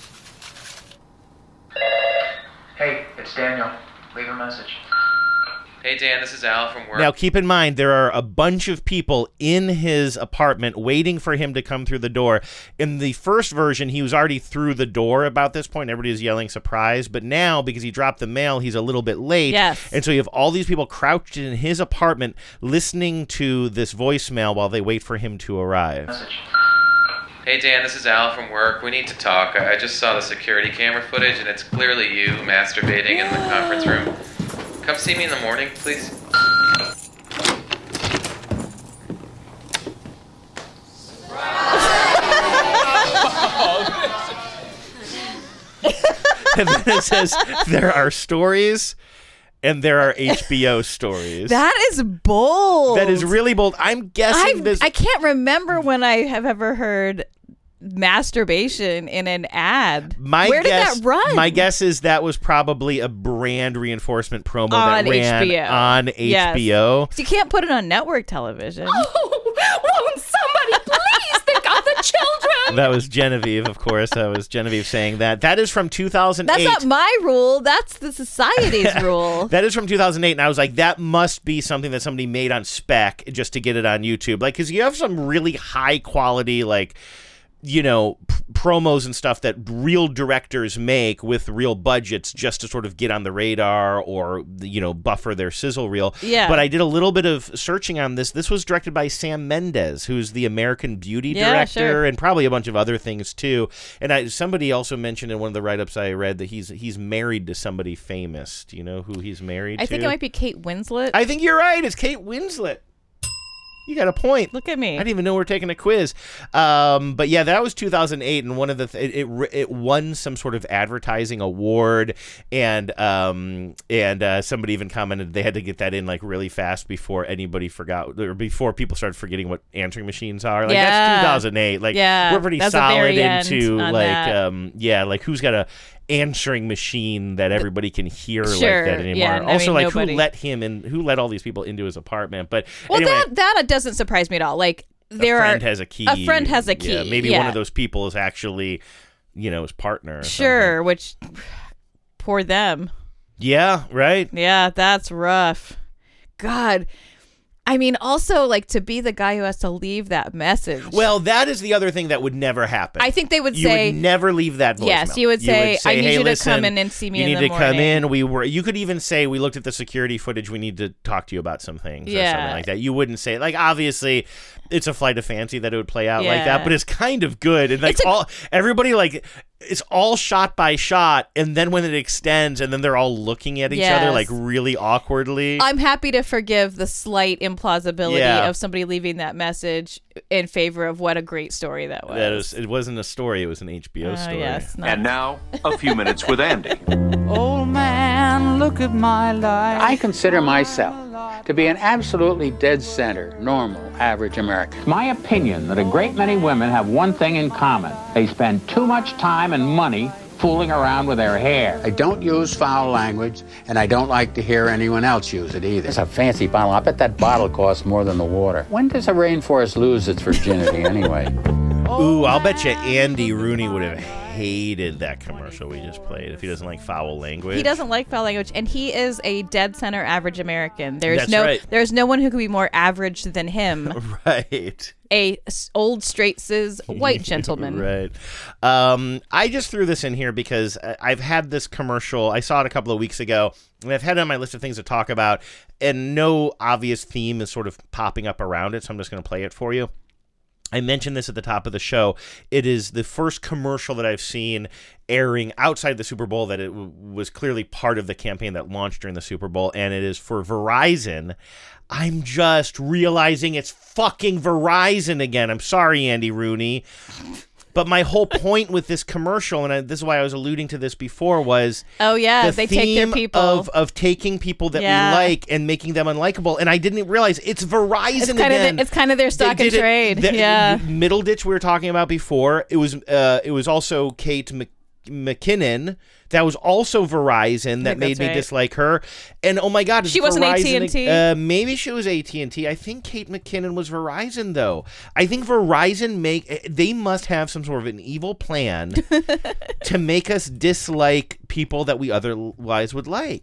Hey, it's Daniel. Leave a message. Hey, Dan, this is Al from work. Now, keep in mind, there are a bunch of people in his apartment waiting for him to come through the door. In the first version, he was already through the door about this point. Everybody was yelling surprise. But now, because he dropped the mail, he's a little bit late. Yes. And so you have all these people crouched in his apartment listening to this voicemail while they wait for him to arrive. Message. Hey, Dan, this is Al from work. We need to talk. I I just saw the security camera footage, and it's clearly you masturbating in the conference room. Come see me in the morning, please. And then it says, there are stories and there are H B O stories. That is bold. That is really bold. I'm guessing I've, this... I can't remember when I have ever heard masturbation in an ad. My Where guess, did that run? My guess is that was probably a brand reinforcement promo on that ran H B O. on Yes. H B O. So you can't put it on network television. Oh, won't somebody please think of the children? That was Genevieve, of course. That was Genevieve saying that. That is from two thousand eight. That's not my rule. That's the society's rule. That is from two thousand eight, and I was like, that must be something that somebody made on spec just to get it on YouTube. Like, because you have some really high quality, like, you know, p- promos and stuff that real directors make with real budgets just to sort of get on the radar or, you know, buffer their sizzle reel. Yeah. But I did a little bit of searching on this. This was directed by Sam Mendes, who's the American Beauty Yeah, director, sure. and probably a bunch of other things too. And I, somebody also mentioned in one of the write-ups I read that he's he's married to somebody famous. Do you know who he's married I to? think it might be Kate Winslet. I think you're right. It's Kate Winslet. You got a point. Look at me. I didn't even know we were taking a quiz. Um, but yeah, that was two thousand eight, and one of the th- it, it it won some sort of advertising award, and um and uh, somebody even commented they had to get that in like really fast before anybody forgot or before people started forgetting what answering machines are. Like Yeah. that's two thousand eight. Like Yeah, we're pretty that's the solid very end into on like that. um yeah like who's got a answering machine that everybody can hear Sure, like that anymore. yeah, I also, mean, like nobody- who let him in? Who let all these people into his apartment? But Well, anyway, that that doesn't surprise me at all. Like there a friend are has a key. A friend has a key. Yeah, maybe yeah. one of those people is actually, you know, his partner. Or Sure, which poor them. something. Yeah. Right. Yeah, that's rough. God. I mean, also, like, to be the guy who has to leave that message. Well, that is the other thing that would never happen. I think they would you say... would never leave that voicemail. Yes, you would say, I need hey, you to listen, come in and see me you in need the to come morning." in. We were. You could even say, we looked at the security footage. We need to talk to you about some things or Yeah. something like that. You wouldn't say, like, obviously, it's a flight of fancy that it would play out like Yeah. that, but it's kind of good. And, like, It's a- all everybody, like... It's all shot by shot, and then when it extends, and then they're all looking at each other Yes. like really awkwardly. I'm happy to forgive the slight implausibility Yeah. of somebody leaving that message in favor of what a great story that was. That was, it wasn't a story; it was an H B O Uh, story. yes, not- And now, a few minutes with Andy. Old man, look at my life. I consider myself to be an absolutely dead center, normal, average American. My opinion that a great many women have one thing in common. They spend too much time and money fooling around with their hair. I don't use foul language, and I don't like to hear anyone else use it either. It's a fancy bottle. I bet that bottle costs more than the water. When does a rainforest lose its virginity anyway? Ooh, I'll bet you Andy Rooney would have hated that commercial we just played if he doesn't like foul language. He doesn't like foul language, and he is a dead center average American. There's That's no, right. there's no one who could be more average than him. Right. A s- old straight cis white gentleman. Right. Um, I just threw this in here because I- I've had this commercial. I saw it a couple of weeks ago, and I've had it on my list of things to talk about, and no obvious theme is sort of popping up around it, so I'm just going to play it for you. I mentioned this at the top of the show. It is the first commercial that I've seen airing outside the Super Bowl that it w- was clearly part of the campaign that launched during the Super Bowl, and it is for Verizon. I'm just realizing it's fucking Verizon again. I'm sorry, Andy Rooney. But my whole point with this commercial, and I, this is why I was alluding to this before, was Oh yeah, the they take their theme people. of of taking people that Yeah. we like and making them unlikable. And I didn't realize it's Verizon It's kind again. of the, it's kind of their They stock and did it- trade. the- yeah. Middle Ditch we were talking about before. It was uh, it was also Kate Mc- McKinnon. That was also Verizon that think made that's me right. dislike her. And oh my God, it's She wasn't Verizon A T and T? Uh, maybe she was A T and T. I think Kate McKinnon was Verizon though. I think Verizon make they must have some sort of an evil plan to make us dislike people that we otherwise would like.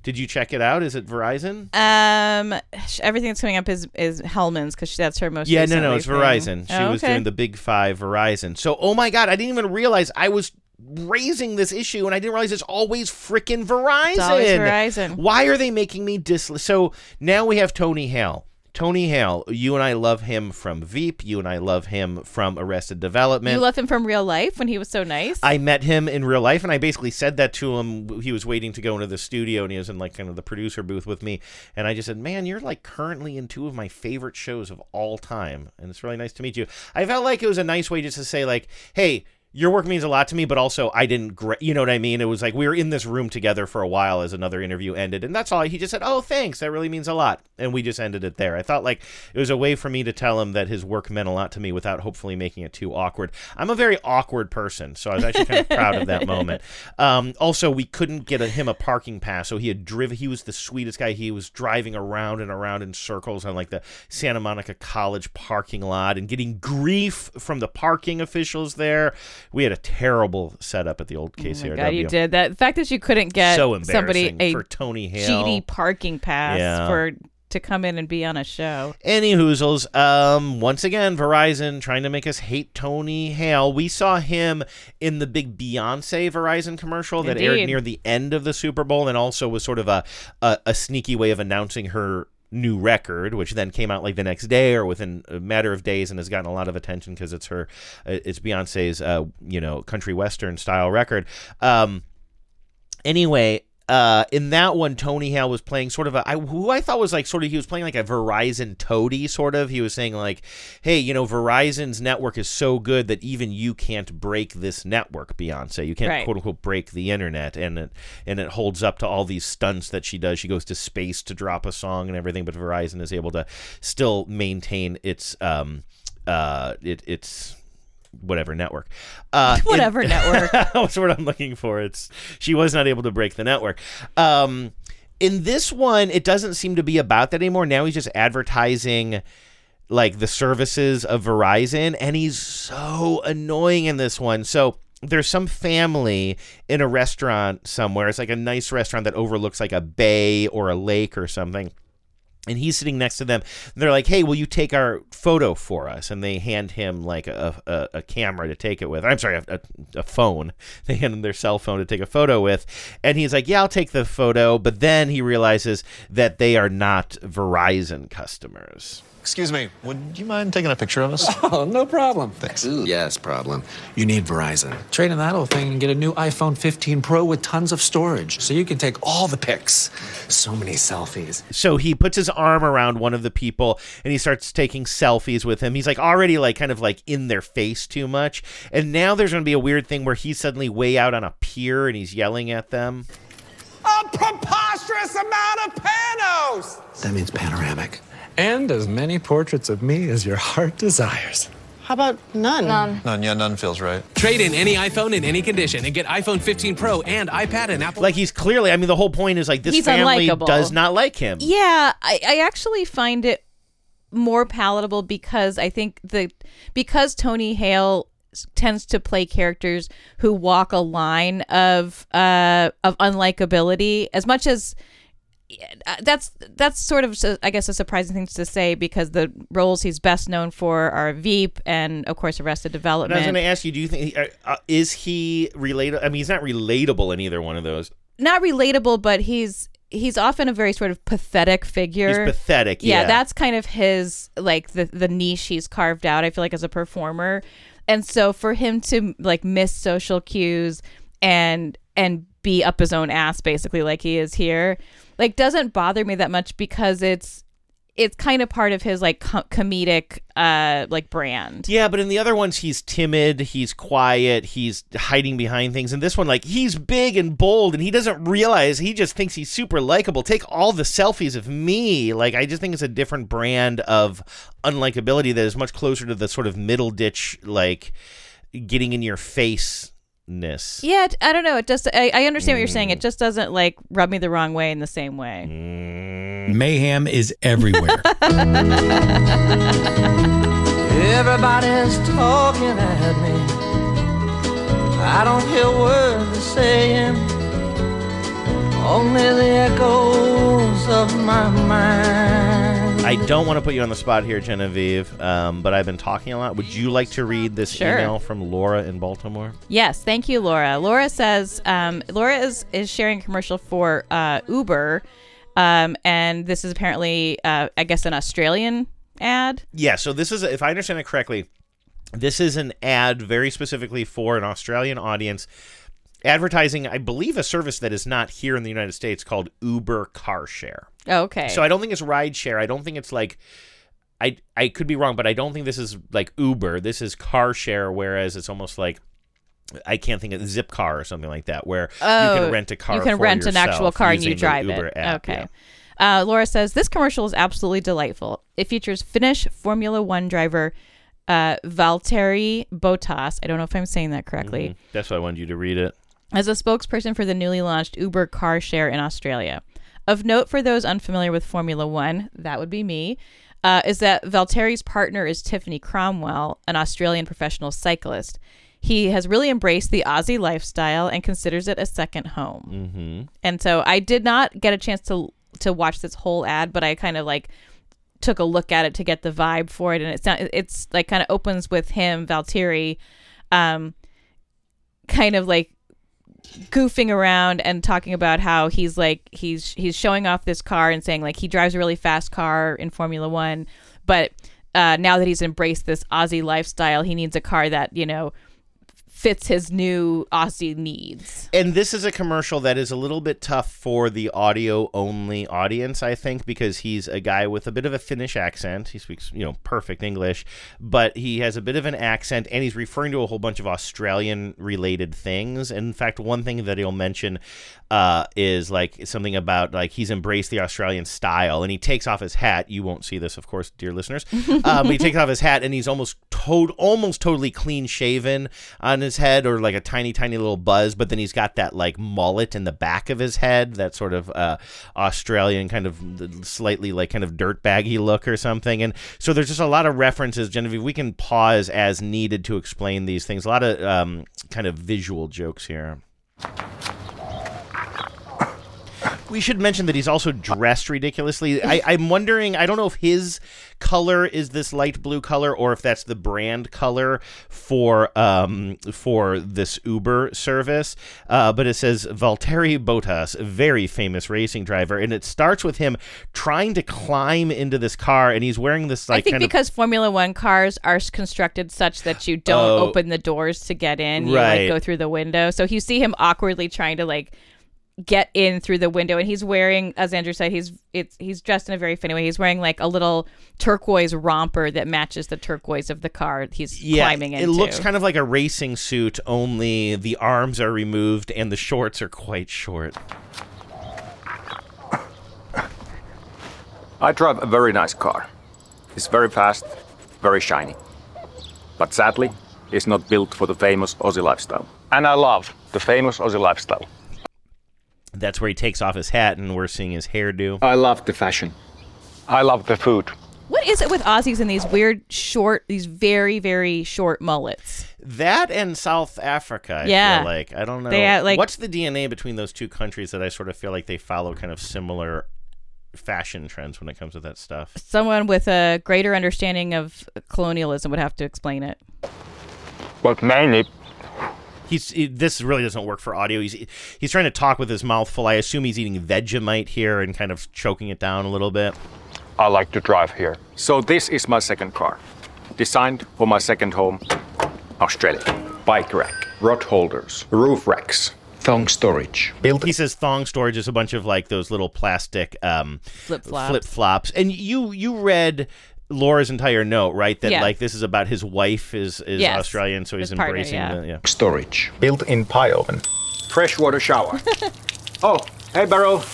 Did you check it out? Is it Verizon? Um, everything that's coming up is is Hellman's because that's her most. Yeah, no, no, it's thing. Verizon. She oh, was okay. doing the Big Five Verizon. So, oh my God, I didn't even realize I was raising this issue, and I didn't realize it's always freaking Verizon. It's always Verizon. Why are they making me dis? So now we have Tony Hale. Tony Hale, you and I love him from Veep. You and I love him from Arrested Development. You love him from real life when he was so nice. I met him in real life, and I basically said that to him. He was waiting to go into the studio, and he was in like kind of the producer booth with me. And I just said, "Man, you're like currently in two of my favorite shows of all time, and it's really nice to meet you." I felt like it was a nice way just to say, like, "Hey, your work means a lot to me, but also I didn't, gra- you know what I mean? It was like we were in this room together for a while as another interview ended, and that's all. He just said, "Oh, thanks, that really means a lot," and we just ended it there. I thought like it was a way for me to tell him that his work meant a lot to me without hopefully making it too awkward. I'm a very awkward person, so I was actually kind of proud of that moment. Um, also, we couldn't get a, him a parking pass, so he had driven. He was the sweetest guy. He was driving around and around in circles on like the Santa Monica College parking lot and getting grief from the parking officials there. We had a terrible setup at the old K C R W. Oh my God, you did that. The fact that you couldn't get so somebody a for Tony Hale. G D parking pass Yeah. for to come in and be on a show. Any hoozles, um, once again, Verizon trying to make us hate Tony Hale. We saw him in the big Beyonce Verizon commercial that Indeed. aired near the end of the Super Bowl, and also was sort of a, a, a sneaky way of announcing her new record, which then came out like the next day or within a matter of days, and has gotten a lot of attention because it's her, it's Beyonce's, uh, you know, country western style record. Um, anyway. Uh, in that one, Tony Hale was playing sort of a, I, who I thought was like sort of, he was playing like a Verizon toady sort of. He was saying like, hey, you know, Verizon's network is so good that even you can't break this network, Beyonce. You can't Right. quote unquote break the internet. And it, and it holds up to all these stunts that she does. She goes to space to drop a song and everything, but Verizon is able to still maintain its, um, uh, it, its, whatever network uh Whatever in, network. that's what I'm looking for. It's she was not able to break the network. Um in this one, it doesn't seem to be about that anymore. Now he's just advertising like the services of Verizon, and he's so annoying in this one. So there's some family in a restaurant somewhere. It's like a nice restaurant that overlooks like a bay or a lake or something. And he's sitting next to them. And they're like, hey, will you take our photo for us? And they hand him like a, a, a camera to take it with. I'm sorry, a, a, a phone. They hand him their cell phone to take a photo with. And he's like, yeah, I'll take the photo. But then he realizes that they are not Verizon customers. Excuse me, would you mind taking a picture of us? Oh, no problem. Thanks. Ooh, yes, problem. You need Verizon. Trade in that old thing and get a new iPhone fifteen Pro with tons of storage, so you can take all the pics. So many selfies. So he puts his arm around one of the people and he starts taking selfies with him. He's like already like kind of like in their face too much. And now there's going to be a weird thing where he's suddenly way out on a pier and he's yelling at them. A preposterous amount of panos! That means panoramic. And as many portraits of me as your heart desires. How about none? None. None, yeah, none feels right. Trade in any iPhone in any condition and get iPhone fifteen Pro and iPad and Apple. Like he's clearly, I mean, the whole point is like this He's family unlikable. does not like him. Yeah, I, I actually find it more palatable because I think the because Tony Hale tends to play characters who walk a line of uh of unlikability, as much as that's that's sort of, I guess, a surprising thing to say because the roles he's best known for are Veep and of course Arrested Development. And I was going to ask you, do you think uh, uh, is he relatable? I mean, he's not relatable in either one of those. Not relatable, but he's he's often a very sort of pathetic figure. He's pathetic. Yeah, yeah, that's kind of his like the the niche he's carved out, I feel like, as a performer. And so for him to like miss social cues and and be up his own ass basically like he is here, like doesn't bother me that much because it's it's kind of part of his like co- comedic uh like brand. Yeah, but in the other ones he's timid, he's quiet, he's hiding behind things. And this one, like, he's big and bold and he doesn't realize, he just thinks he's super likable. Take all the selfies of me. Like, I just think it's a different brand of unlikability that is much closer to the sort of middle ditch, like getting in your face ness. Yeah, I don't know. It just I, I understand mm. what you're saying. It just doesn't like rub me the wrong way in the same way. Mm. Mayhem is everywhere. Everybody's talking at me. I don't hear words they're saying. Only the echoes of my mind. I don't want to put you on the spot here, Genevieve, um, but I've been talking a lot. Would you like to read this Sure. email from Laura in Baltimore? Yes, thank you, Laura. Laura says, um, Laura is, is sharing a commercial for uh, Uber, um, and this is apparently, uh, I guess, an Australian ad. Yeah, so this is, if I understand it correctly, this is an ad very specifically for an Australian audience, advertising, I believe, a service that is not here in the United States called Uber Car Share. Oh, okay. So I don't think it's ride share. I don't think it's like, I I could be wrong, but I don't think this is like Uber. This is car share, whereas it's almost like, I can't think of Zipcar or something like that, where Oh, you can rent a car You can for rent an actual yourself car and you using the drive Uber it. app, Okay. yeah. Uh, Laura says, this commercial is absolutely delightful. It features Finnish Formula One driver uh, Valtteri Bottas. I don't know if I'm saying that correctly. Mhm. That's why I wanted you to read it. As a spokesperson for the newly launched Uber Car Share in Australia. Of note for those unfamiliar with Formula One, that would be me, uh, is that Valtteri's partner is Tiffany Cromwell, an Australian professional cyclist. He has really embraced the Aussie lifestyle and considers it a second home. Mm-hmm. And so I did not get a chance to to watch this whole ad, but I kind of like took a look at it to get the vibe for it, and it's not, it's like kind of opens with him, Valtteri, um, kind of like goofing around and talking about how he's like he's he's showing off this car and saying like he drives a really fast car in Formula One, but uh, now that he's embraced this Aussie lifestyle, he needs a car that, you know, fits his new Aussie needs. And this is a commercial that is a little bit tough for the audio-only audience, I think, because he's a guy with a bit of a Finnish accent. He speaks, you know, perfect English, but he has a bit of an accent, and he's referring to a whole bunch of Australian-related things. And in fact, one thing that he'll mention uh, is like something about like he's embraced the Australian style, and he takes off his hat. You won't see this, of course, dear listeners. Um, he takes off his hat, and he's almost to- almost totally clean-shaven on his head, or like a tiny tiny little buzz, but then he's got that like mullet in the back of his head, that sort of uh Australian kind of slightly like kind of dirtbaggy look or something. And so there's just a lot of references. Genevieve, we can pause as needed to explain these things. A lot of um kind of visual jokes here. We should mention that he's also dressed ridiculously. I, I'm wondering, I don't know if his color is this light blue color or if that's the brand color for um, for this Uber service. Uh, but it says Valtteri Bottas, a very famous racing driver. And it starts with him trying to climb into this car, and he's wearing this like I think kind because of... Formula One cars are constructed such that you don't Oh. open the doors to get in. You Right. like go through the window. So you see him awkwardly trying to like get in through the window, and he's wearing, as Andrew said, he's it's he's dressed in a very funny way. He's wearing like a little turquoise romper that matches the turquoise of the car he's Yeah, climbing into. it looks kind of like a racing suit, only the arms are removed and the shorts are quite short. I drive a very nice car. It's very fast, very shiny. But sadly, it's not built for the famous Aussie lifestyle. And I love the famous Aussie lifestyle. That's where he takes off his hat, and we're seeing his hairdo. I love the fashion. I love the food. What is it with Aussies and these weird short, these very very short mullets? That and South Africa, I Yeah. feel like. I don't know. They have, like- What's the D N A between those two countries that I sort of feel like they follow kind of similar fashion trends when it comes to that stuff? Someone with a greater understanding of colonialism would have to explain it. But mainly, He's he, this really doesn't work for audio. He's he's trying to talk with his mouth full. I assume he's eating Vegemite here and kind of choking it down a little bit. I like to drive here. So this is my second car. Designed for my second home, Australia. Bike rack, rod holders, roof racks, thong storage. Built. He says thong storage is a bunch of like those little plastic um, Flip-flops. flip flops. And you you read Laura's entire note, right? That Yeah. like this is about his wife is is Yes. Australian, so he's His partner, embracing yeah. the yeah. Storage, built-in pie oven. Freshwater shower. Oh, hey Beryl.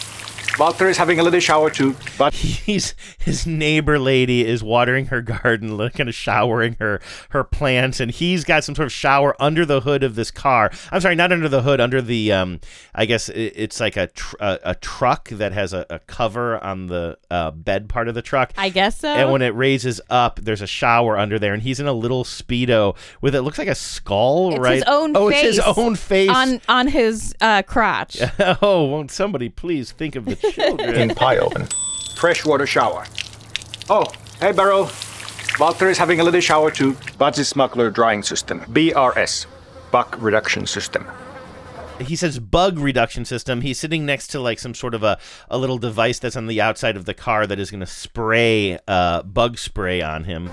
Walter is having a little shower too, but he's his neighbor lady is watering her garden, kind of showering her her plants, and he's got some sort of shower under the hood of this car. I'm sorry, not under the hood, under the um. I guess it, it's like a tr- a, a truck that has a, a cover on the uh, bed part of the truck. I guess so. And when it raises up, there's a shower under there, and he's in a little Speedo with it looks like a skull, It's right? his own oh, face. it's his own face on on his uh, crotch. Oh, won't somebody please think of the children? in pie oven. Freshwater shower. Oh, hey Barrow. Walter is having a little shower too. Budgie Smuggler Drying System. B R S. Bug Reduction System. He says bug reduction system. He's sitting next to like some sort of a, a little device that's on the outside of the car that is going to spray uh, bug spray on him.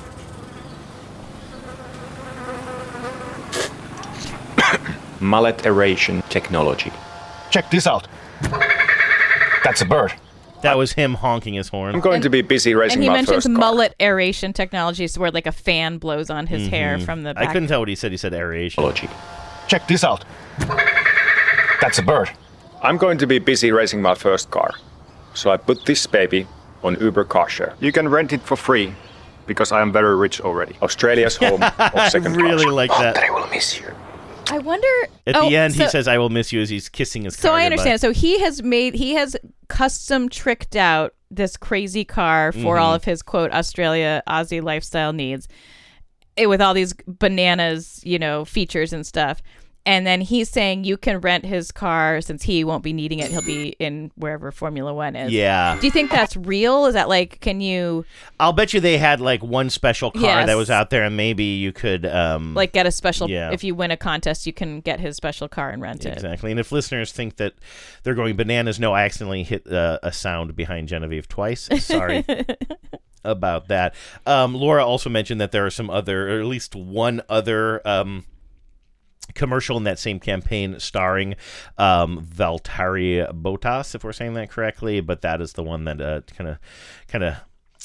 Mullet aeration technology. Check this out. That's a bird. That was him honking his horn. I'm going to be busy raising And he my mentions first car. mullet aeration technology, so where like a fan blows on his hair Mhm. from the back. I couldn't tell what he said. He said aeration. Check this out. That's a bird. I'm going to be busy raising my first car. So I put this baby on Uber Car Share. You can rent it for free because I am very rich already. Australia's home of second I really cars. like that. I will miss you. I wonder. At oh, the end, he so- says, "I will miss you," as he's kissing his So car I goodbye. understand. So he has made, he has custom tricked out this crazy car for Mhm. all of his quote Australia Aussie lifestyle needs, it, with all these bananas, you know, features and stuff. And then he's saying you can rent his car since he won't be needing it. He'll be in wherever Formula One is. Yeah. Do you think that's real? Is that like, can you I'll bet you they had like one special car Yes. that was out there, and maybe you could um, like get a special, Yeah. if you win a contest, you can get his special car and rent it. Exactly. And if listeners think that they're going bananas, no, I accidentally hit uh, a sound behind Genevieve twice. Sorry about that. Um, Laura also mentioned that there are some other, or at least one other um, commercial in that same campaign starring um, Valtteri Bottas, if we're saying that correctly, but that is the one that kind of kind of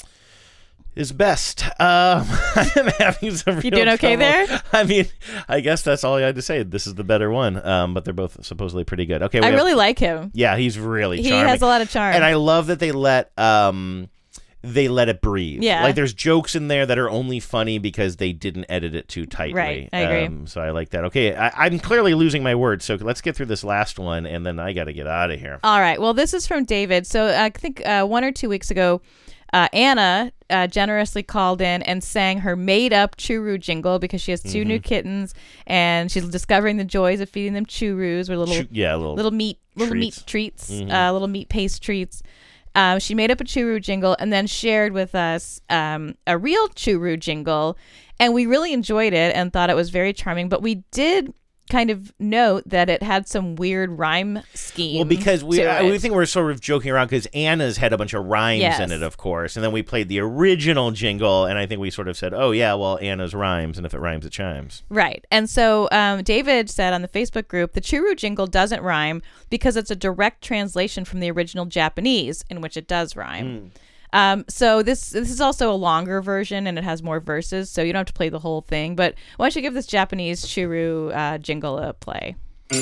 is best. Um, I'm having some real You doing okay trouble. there? I mean, I guess that's all I had to say. This is the better one, um, but they're both supposedly pretty good. Okay, we I have- really like him. Yeah, he's really He charming. has a lot of charm. and I love that they let um, they let it breathe. Yeah. like there's jokes in there that are only funny because they didn't edit it too tightly. Right, I agree. Um, so I like that. Okay, I, I'm clearly losing my words, so let's get through this last one, and then I got to get out of here. All right. Well, this is from David. So I think uh, one or two weeks ago, uh, Anna uh, generously called in and sang her made-up Churu jingle because she has 2 Mhm. new kittens, and she's discovering the joys of feeding them churus, or little Chu- yeah, little meat little treats. meat treats, Mhm. uh, little meat paste treats. Um, she made up a Churu jingle and then shared with us um, a real Churu jingle, and we really enjoyed it and thought it was very charming. But we did kind of note that it had some weird rhyme scheme. Well, because we to I, it. we think we're sort of joking around because Anna's had a bunch of rhymes Yes. in it, of course, and then we played the original jingle, and I think we sort of said, "Oh yeah, well Anna's rhymes, and if it rhymes, it chimes." Right. And so um, David said on the Facebook group, the Churu jingle doesn't rhyme because it's a direct translation from the original Japanese, in which it does rhyme. Um, so this this is also a longer version, and it has more verses, so you don't have to play the whole thing. But why don't you give this Japanese Churu uh, jingle a play?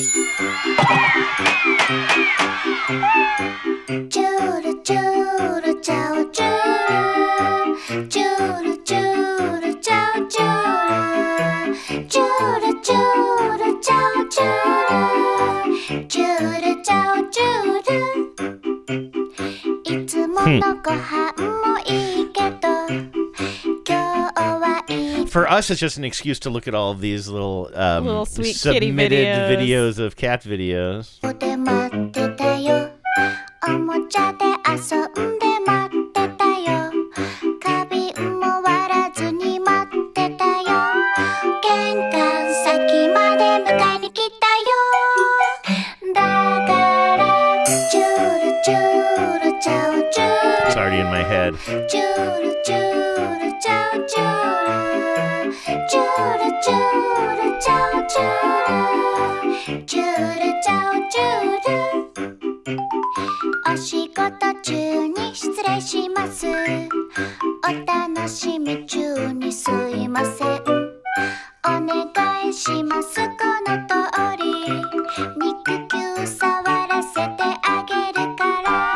Churu churu chao churu. Churu churu chao churu. Churu churu chao churu. Churu chao churu. いつものご飯もいいけど、今日はいい For us, it's just an excuse to look at all of these little, um, Little sweet kitty submitted videos. videos of cat videos. おで待ってたよ。おもちゃで遊んで待ってたよ。花瓶も割らずに待ってたよ。玄関先まで迎えに来たよ。だからチュルチュルチャオチュル It's already in my head. チュルチュルチャオチュルチュルチュルチャオチュルチュルチャオチュルお仕事中に失礼します。お楽しみ中にすいません。お願いします。この通り肉球触らせてあげるから。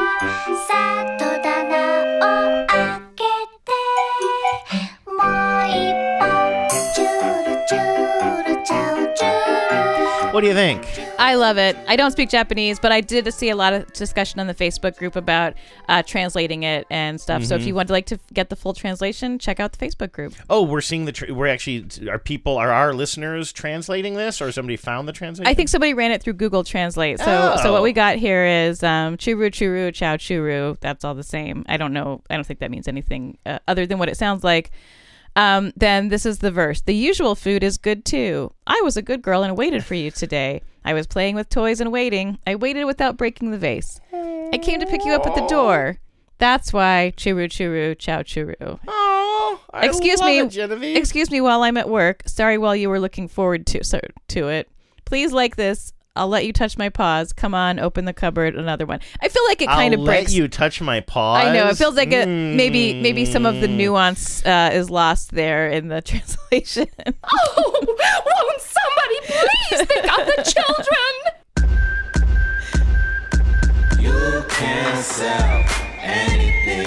What do you think? I love it. I don't speak Japanese, but I did see a lot of discussion on the Facebook group about uh, translating it and stuff. Mm-hmm. So if you want to like to get the full translation, check out the Facebook group. Oh, we're seeing the. Tra- we're actually are people are our listeners translating this, or somebody found the translation? I think somebody ran it through Google Translate. So oh. so what we got here is um, churu churu chow churu. That's all the same. I don't know. I don't think that means anything uh, other than what it sounds like. Um, then this is the verse. The usual food is good too. I was a good girl and waited for you today. I was playing with toys and waiting. I waited without breaking the vase. I came to pick you up at the door. That's why churu churu chow churu. Oh, I excuse love me, it, Genevieve. Excuse me while I'm at work. Sorry while you were looking forward to so, to it. Please like this. I'll let you touch my paws. Come on, open the cupboard. Another one. I feel like it kind I'll of breaks. let you touch my paws. I know. It feels like it, mm. maybe maybe some of the nuance uh, is lost there in the translation. Oh, won't somebody please think of the children? You can sell anything.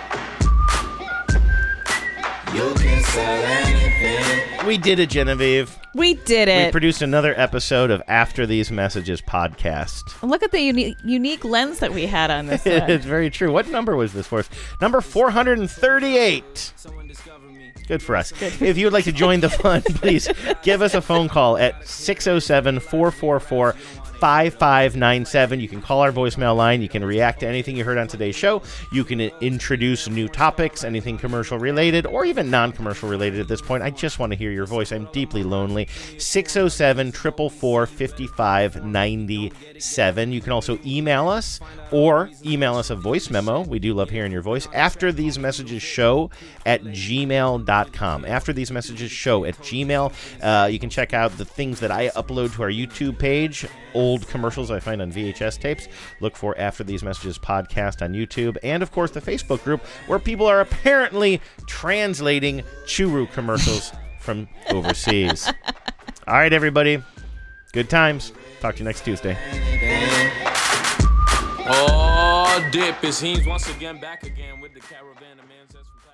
You can sell anything. We did it, Genevieve. We did it. We produced another episode of After These Messages podcast. Look at the uni- unique lens that we had on this one. It's very true. What number was this for us? Number four hundred thirty-eight. Good for us. Good. If you would like to join the fun, please give us a phone call at six oh seven, four four four, five five nine seven. You can call our voicemail line. You can react to anything you heard on today's show. You can introduce new topics, anything commercial related, or even non-commercial related at this point. I just want to hear your voice. I'm deeply lonely. six oh seven, four four four, five five nine seven. You can also email us or email us a voice memo. We do love hearing your voice. After These Messages Show at gmail dot com. After These Messages Show at Gmail. Uh, you can check out the things that I upload to our YouTube page. Old commercials I find on V H S tapes. Look for After These Messages podcast on YouTube. And, of course, the Facebook group where people are apparently translating churu commercials from overseas. All right, everybody. Good times. Talk to you next Tuesday. Oh, dip is he's once again back again with the caravan of man.